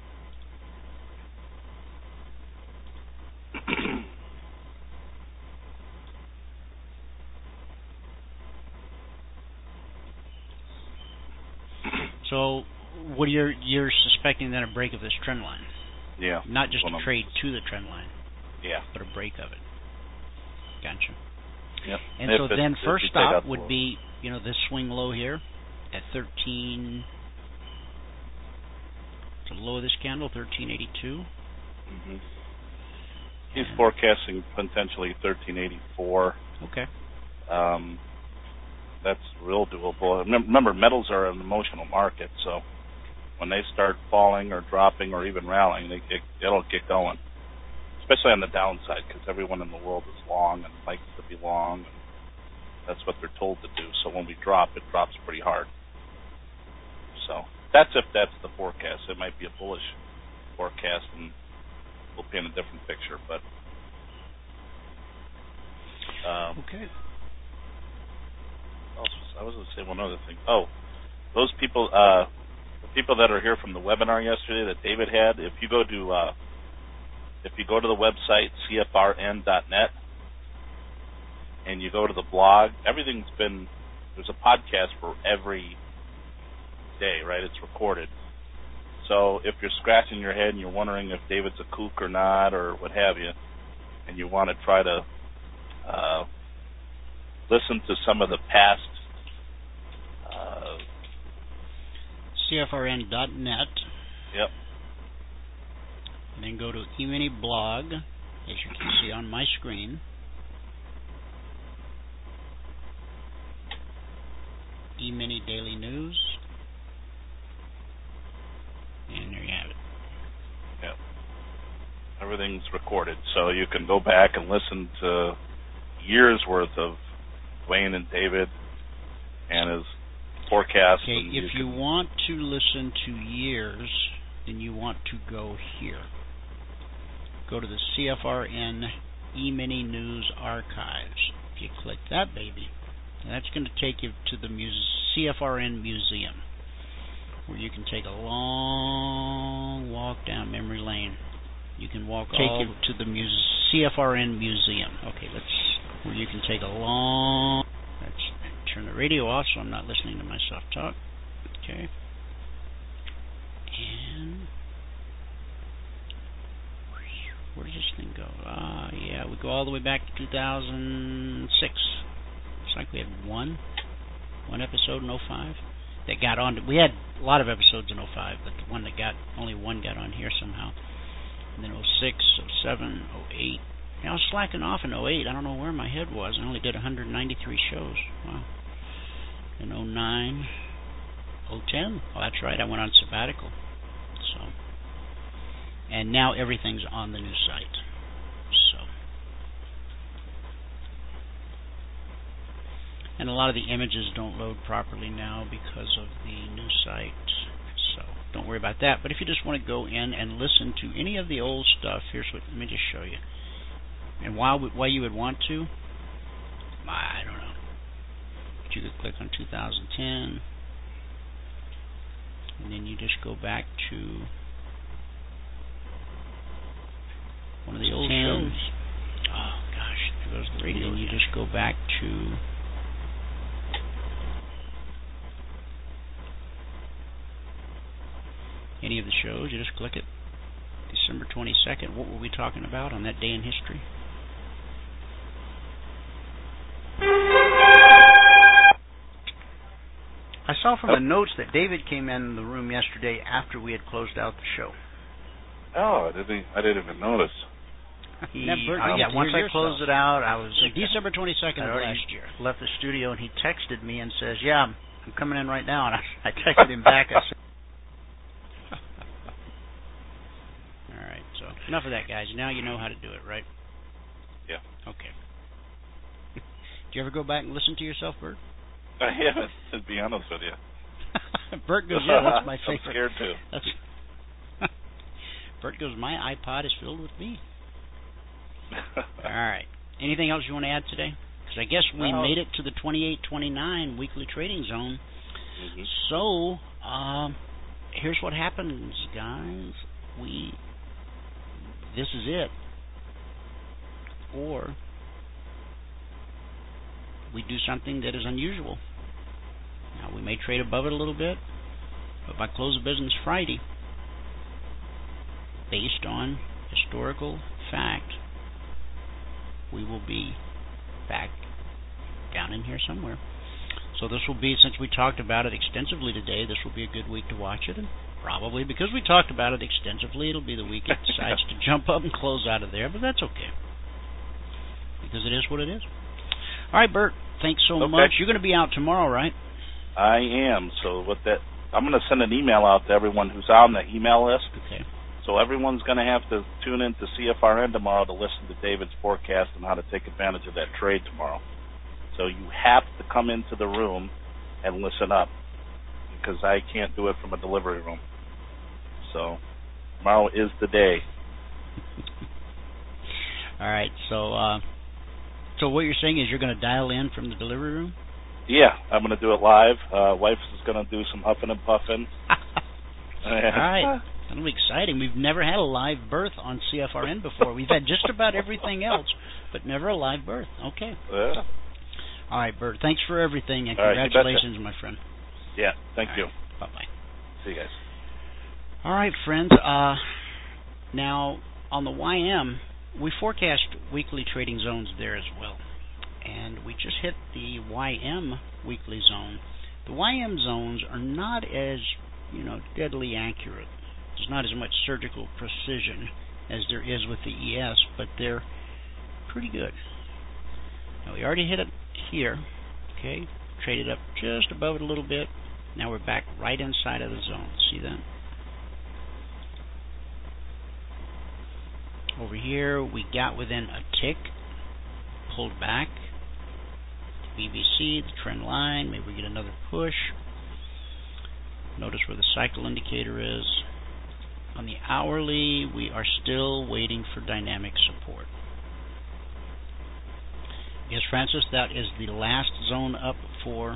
So, what are you're you're suspecting then a break of this trend line? Yeah. Not just Well, a I'm- trade to the trend line, Yeah. but a break of it. Gotcha. Yep. And If so it- then if first you take stop out the would low. be, you know, this swing low here at thirteen. The low of this candle, thirteen eighty-two. Mm-hmm. He's And- forecasting potentially thirteen eighty-four. Okay. Um, that's real doable. Remem- Remember, metals are an emotional market, so when they start falling or dropping or even rallying, they, it, it'll get going. Especially on the downside, because everyone in the world is long and likes to be long, and that's what they're told to do. So when we drop, it drops pretty hard. So that's if that's the forecast. It might be a bullish forecast, and we'll paint a different picture. But um, Okay. I was going to say one other thing. Oh, those people, uh, the people that are here from the webinar yesterday that David had. If you go to uh, if you go to the website C F R N dot net and you go to the blog, everything's been there's a podcast for every day, right? It's recorded. So if you're scratching your head and you're wondering if David's a kook or not or what have you, and you want to try to uh, listen to some of the past uh, C F R N dot net. Yep. And then go to E-mini blog, as you can see on my screen. E-mini daily news. And there you have it. Yep. Everything's recorded, so you can go back and listen to years worth of Dwayne and David and his forecast. Okay, and if you, can, want to listen to years, then you want to go here. Go to the C F R N E-mini News Archives. If you click that baby, that's going to take you to the muse- C F R N Museum, where you can take a long walk down memory lane. You can walk take all you to the muse- C F R N Museum. Okay, let's where you can take a long. Let's turn the radio off so I'm not listening to myself talk. Okay. And where does this thing go? Ah, uh, yeah, we go all the way back to two thousand six. Looks like we had one, one episode in oh five that got on. To, we had a lot of episodes in oh five, but the one that got only one got on here somehow. And then oh six, oh seven, oh eight. I was slacking off in oh eight. I don't know where my head was. I only did one hundred ninety-three shows. Wow. In oh nine, oh ten. Oh, that's right. I went on sabbatical. So, and now everything's on the new site. So, and a lot of the images don't load properly now because of the new site. So, don't worry about that. But if you just want to go in and listen to any of the old stuff, here's what. Let me just show you. And why why you would want to? I don't know. But you could click on two thousand ten, and then you just go back to one of the old shows. Oh gosh, there goes the radio. And you just go back to any of the shows. You just click it. December twenty-second. What were we talking about on that day in history? I saw from the notes that David came in the room yesterday after we had closed out the show. Oh, I didn't. I didn't even notice. He, uh, yeah, once I closed it out, I was December twenty-second of last year. Left the studio, and he texted me and says, "Yeah, I'm, I'm coming in right now." And I, I texted him back. I said, "All right, so enough of that, guys. Now you know how to do it, right?" Yeah. Okay. Do you ever go back and listen to yourself, Bert? I haven't, to be honest with you. Bert goes, "Yeah, that's my favorite." I'm scared too. That's Bert goes, "My iPod is filled with me." All right. Anything else you want to add today? Because I guess we well, made it to the twenty-eight twenty-nine weekly trading zone. Mm-hmm. So, um, here's what happens, guys. We, this is it. Or we do something that is unusual. Now, we may trade above it a little bit, but by close of business Friday, based on historical fact, we will be back down in here somewhere. So this will be, since we talked about it extensively today, this will be a good week to watch it, and probably because we talked about it extensively, it'll be the week it decides to jump up and close out of there, but that's okay, because it is what it is. All right, Bert, thanks so okay. much. You're going to be out tomorrow, right? I am. So with that, I'm going to send an email out to everyone who's on the email list. Okay. So everyone's going to have to tune in to C F R N tomorrow to listen to David's forecast and how to take advantage of that trade tomorrow. So you have to come into the room and listen up, because I can't do it from a delivery room. So tomorrow is the day. All right. So, uh, so what you're saying is you're going to dial in from the delivery room? Yeah, I'm going to do it live. Uh, wife is going to do some huffing and puffing. All right. That'll be exciting. We've never had a live birth on C F R N before. We've had just about everything else, but never a live birth. Okay. Yeah. All right, Bert. Thanks for everything, and All right, congratulations, my friend. Yeah, thank All you. Right. Bye-bye. See you guys. All right, friends. Uh, now, on the Y M, we forecast weekly trading zones there as well. And we just hit the Y M weekly zone. The Y M zones are not as, you know, deadly accurate. There's not as much surgical precision as there is with the E S, but they're pretty good. Now, we already hit it here. Okay, traded up just above it a little bit. Now we're back right inside of the zone. See that? Over here, we got within a tick, pulled back. B B C, the trend line, maybe we get another push. Notice where the cycle indicator is. On the hourly, we are still waiting for dynamic support. Yes, Francis, that is the last zone up for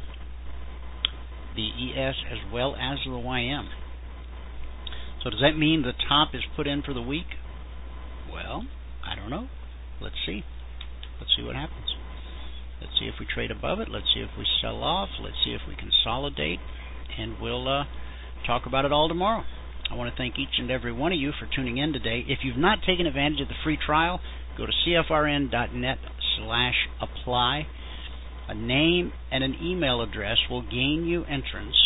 the E S as well as the Y M. So does that mean the top is put in for the week? Well, I don't know. Let's see. Let's see what happens. Let's see if we trade above it. Let's see if we sell off. Let's see if we consolidate. And we'll uh, talk about it all tomorrow. I want to thank each and every one of you for tuning in today. If you've not taken advantage of the free trial, go to C F R N dot net slash apply. A name and an email address will gain you entrance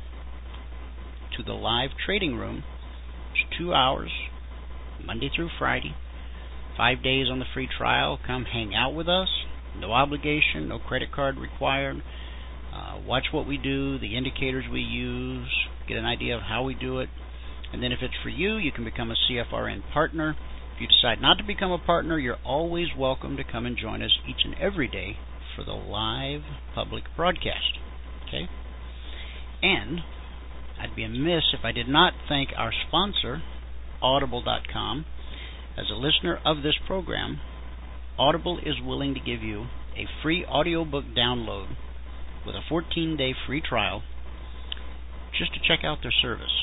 to the live trading room. It's two hours, Monday through Friday, five days on the free trial. Come hang out with us. No obligation, no credit card required. Uh, watch what we do, the indicators we use, get an idea of how we do it. And then if it's for you, you can become a C F R N partner. If you decide not to become a partner, you're always welcome to come and join us each and every day for the live public broadcast. Okay? And I'd be amiss if I did not thank our sponsor, Audible dot com. As a listener of this program, Audible is willing to give you a free audiobook download with a fourteen-day free trial just to check out their service.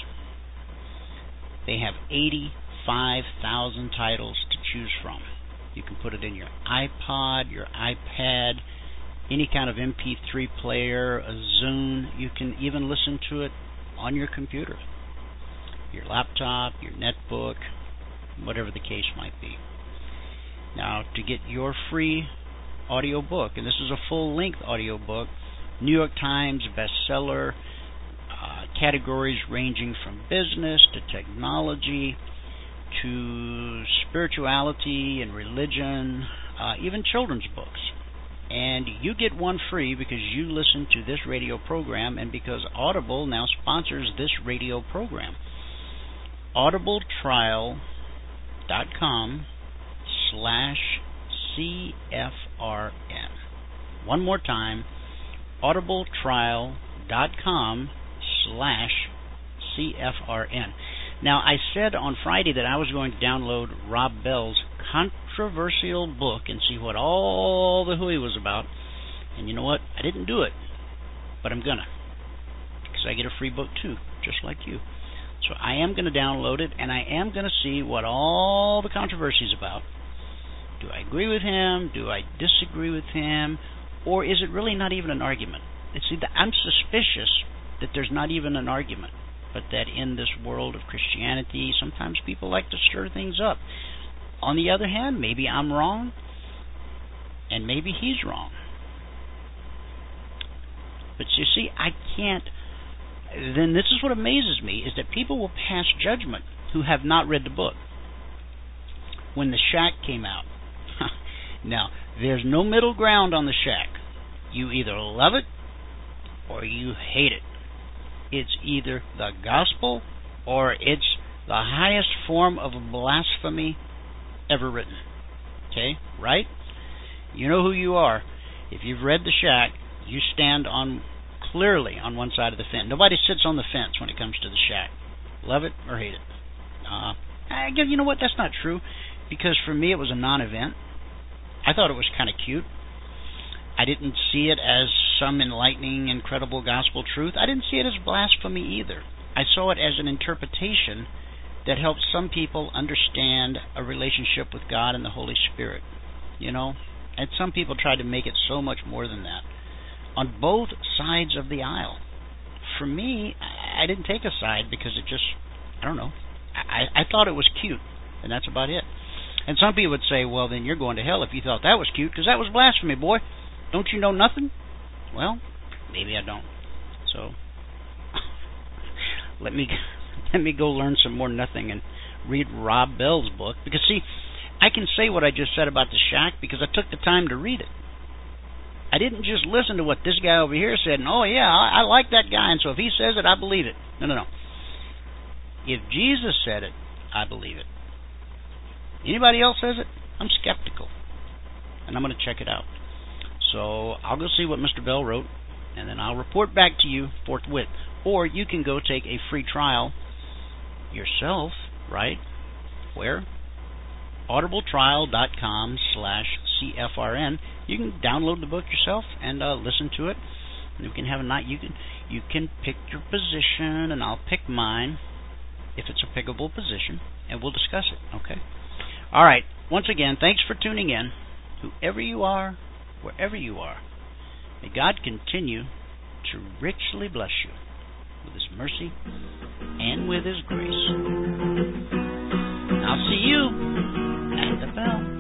They have eighty-five thousand titles to choose from. You can put it in your iPod, your iPad, any kind of M P three player, a Zune. You can even listen to it on your computer, your laptop, your netbook, whatever the case might be. Now, to get your free audiobook, and this is a full-length audiobook, New York Times bestseller, uh, categories ranging from business to technology to spirituality and religion, uh, even children's books. And you get one free because you listen to this radio program and because Audible now sponsors this radio program. audible trial dot com slash C F R N. One more time, audible trial dot com slash C F R N. Now, I said on Friday that I was going to download Rob Bell's controversial book and see what all the hooey was about. And you know what? I didn't do it, but I'm gonna, because I get a free book too, just like you. So I am going to download it, and I am going to see what all the controversy is about. Do I agree with him? Do I disagree with him? Or is it really not even an argument? See, I'm suspicious that there's not even an argument, but that in this world of Christianity, sometimes people like to stir things up. On the other hand, maybe I'm wrong, and maybe he's wrong. But you see, I can't... Then this is what amazes me, is that people will pass judgment who have not read the book. When The Shack came out, now, there's no middle ground on The Shack. You either love it or you hate it. It's either the gospel or it's the highest form of blasphemy ever written. Okay, right? You know who you are. If you've read The Shack, you stand on clearly on one side of the fence. Nobody sits on the fence when it comes to The Shack. Love it or hate it. Uh, I guess, you know what? That's not true, because for me it was a non-event. I thought it was kind of cute. I didn't see it as some enlightening, incredible gospel truth. I didn't see it as blasphemy either. I saw it as an interpretation that helped some people understand a relationship with God and the Holy Spirit. You know? And some people tried to make it so much more than that. On both sides of the aisle. For me, I didn't take a side because it just, I don't know. I, I thought it was cute, and that's about it. And some people would say, well, then you're going to hell if you thought that was cute, because that was blasphemy, boy. Don't you know nothing? Well, maybe I don't. So, let me let me go learn some more nothing and read Rob Bell's book. Because, see, I can say what I just said about The Shack because I took the time to read it. I didn't just listen to what this guy over here said, and, oh, yeah, I, I like that guy, and so if he says it, I believe it. No, no, no. If Jesus said it, I believe it. Anybody else says it, I'm skeptical, and I'm going to check it out. So I'll go see what Mister Bell wrote, and then I'll report back to you forthwith. Or you can go take a free trial yourself, right? Where? audibletrial.com slash CFRN. You can download the book yourself and uh, listen to it. You can have a night. You can you can pick your position, and I'll pick mine if it's a pickable position, and we'll discuss it. Okay. All right. Once again, thanks for tuning in. Whoever you are, wherever you are, may God continue to richly bless you with His mercy and with His grace. I'll see you at the bell.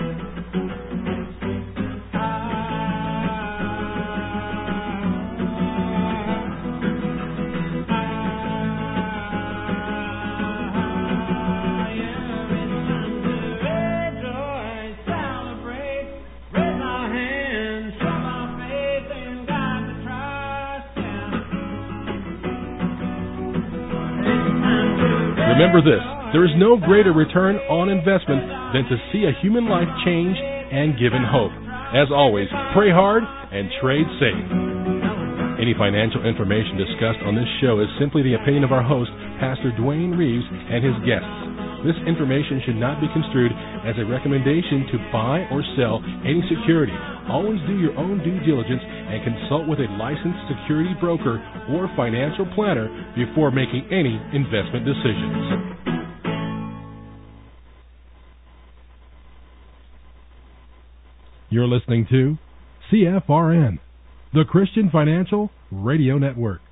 Remember this, there is no greater return on investment than to see a human life changed and given hope. As always, pray hard and trade safe. Any financial information discussed on this show is simply the opinion of our host, Pastor Dwayne Reeves, and his guests. This information should not be construed as a recommendation to buy or sell any security. Always do your own due diligence and consult with a licensed security broker or financial planner before making any investment decisions. You're listening to C F R N, the Christian Financial Radio Network.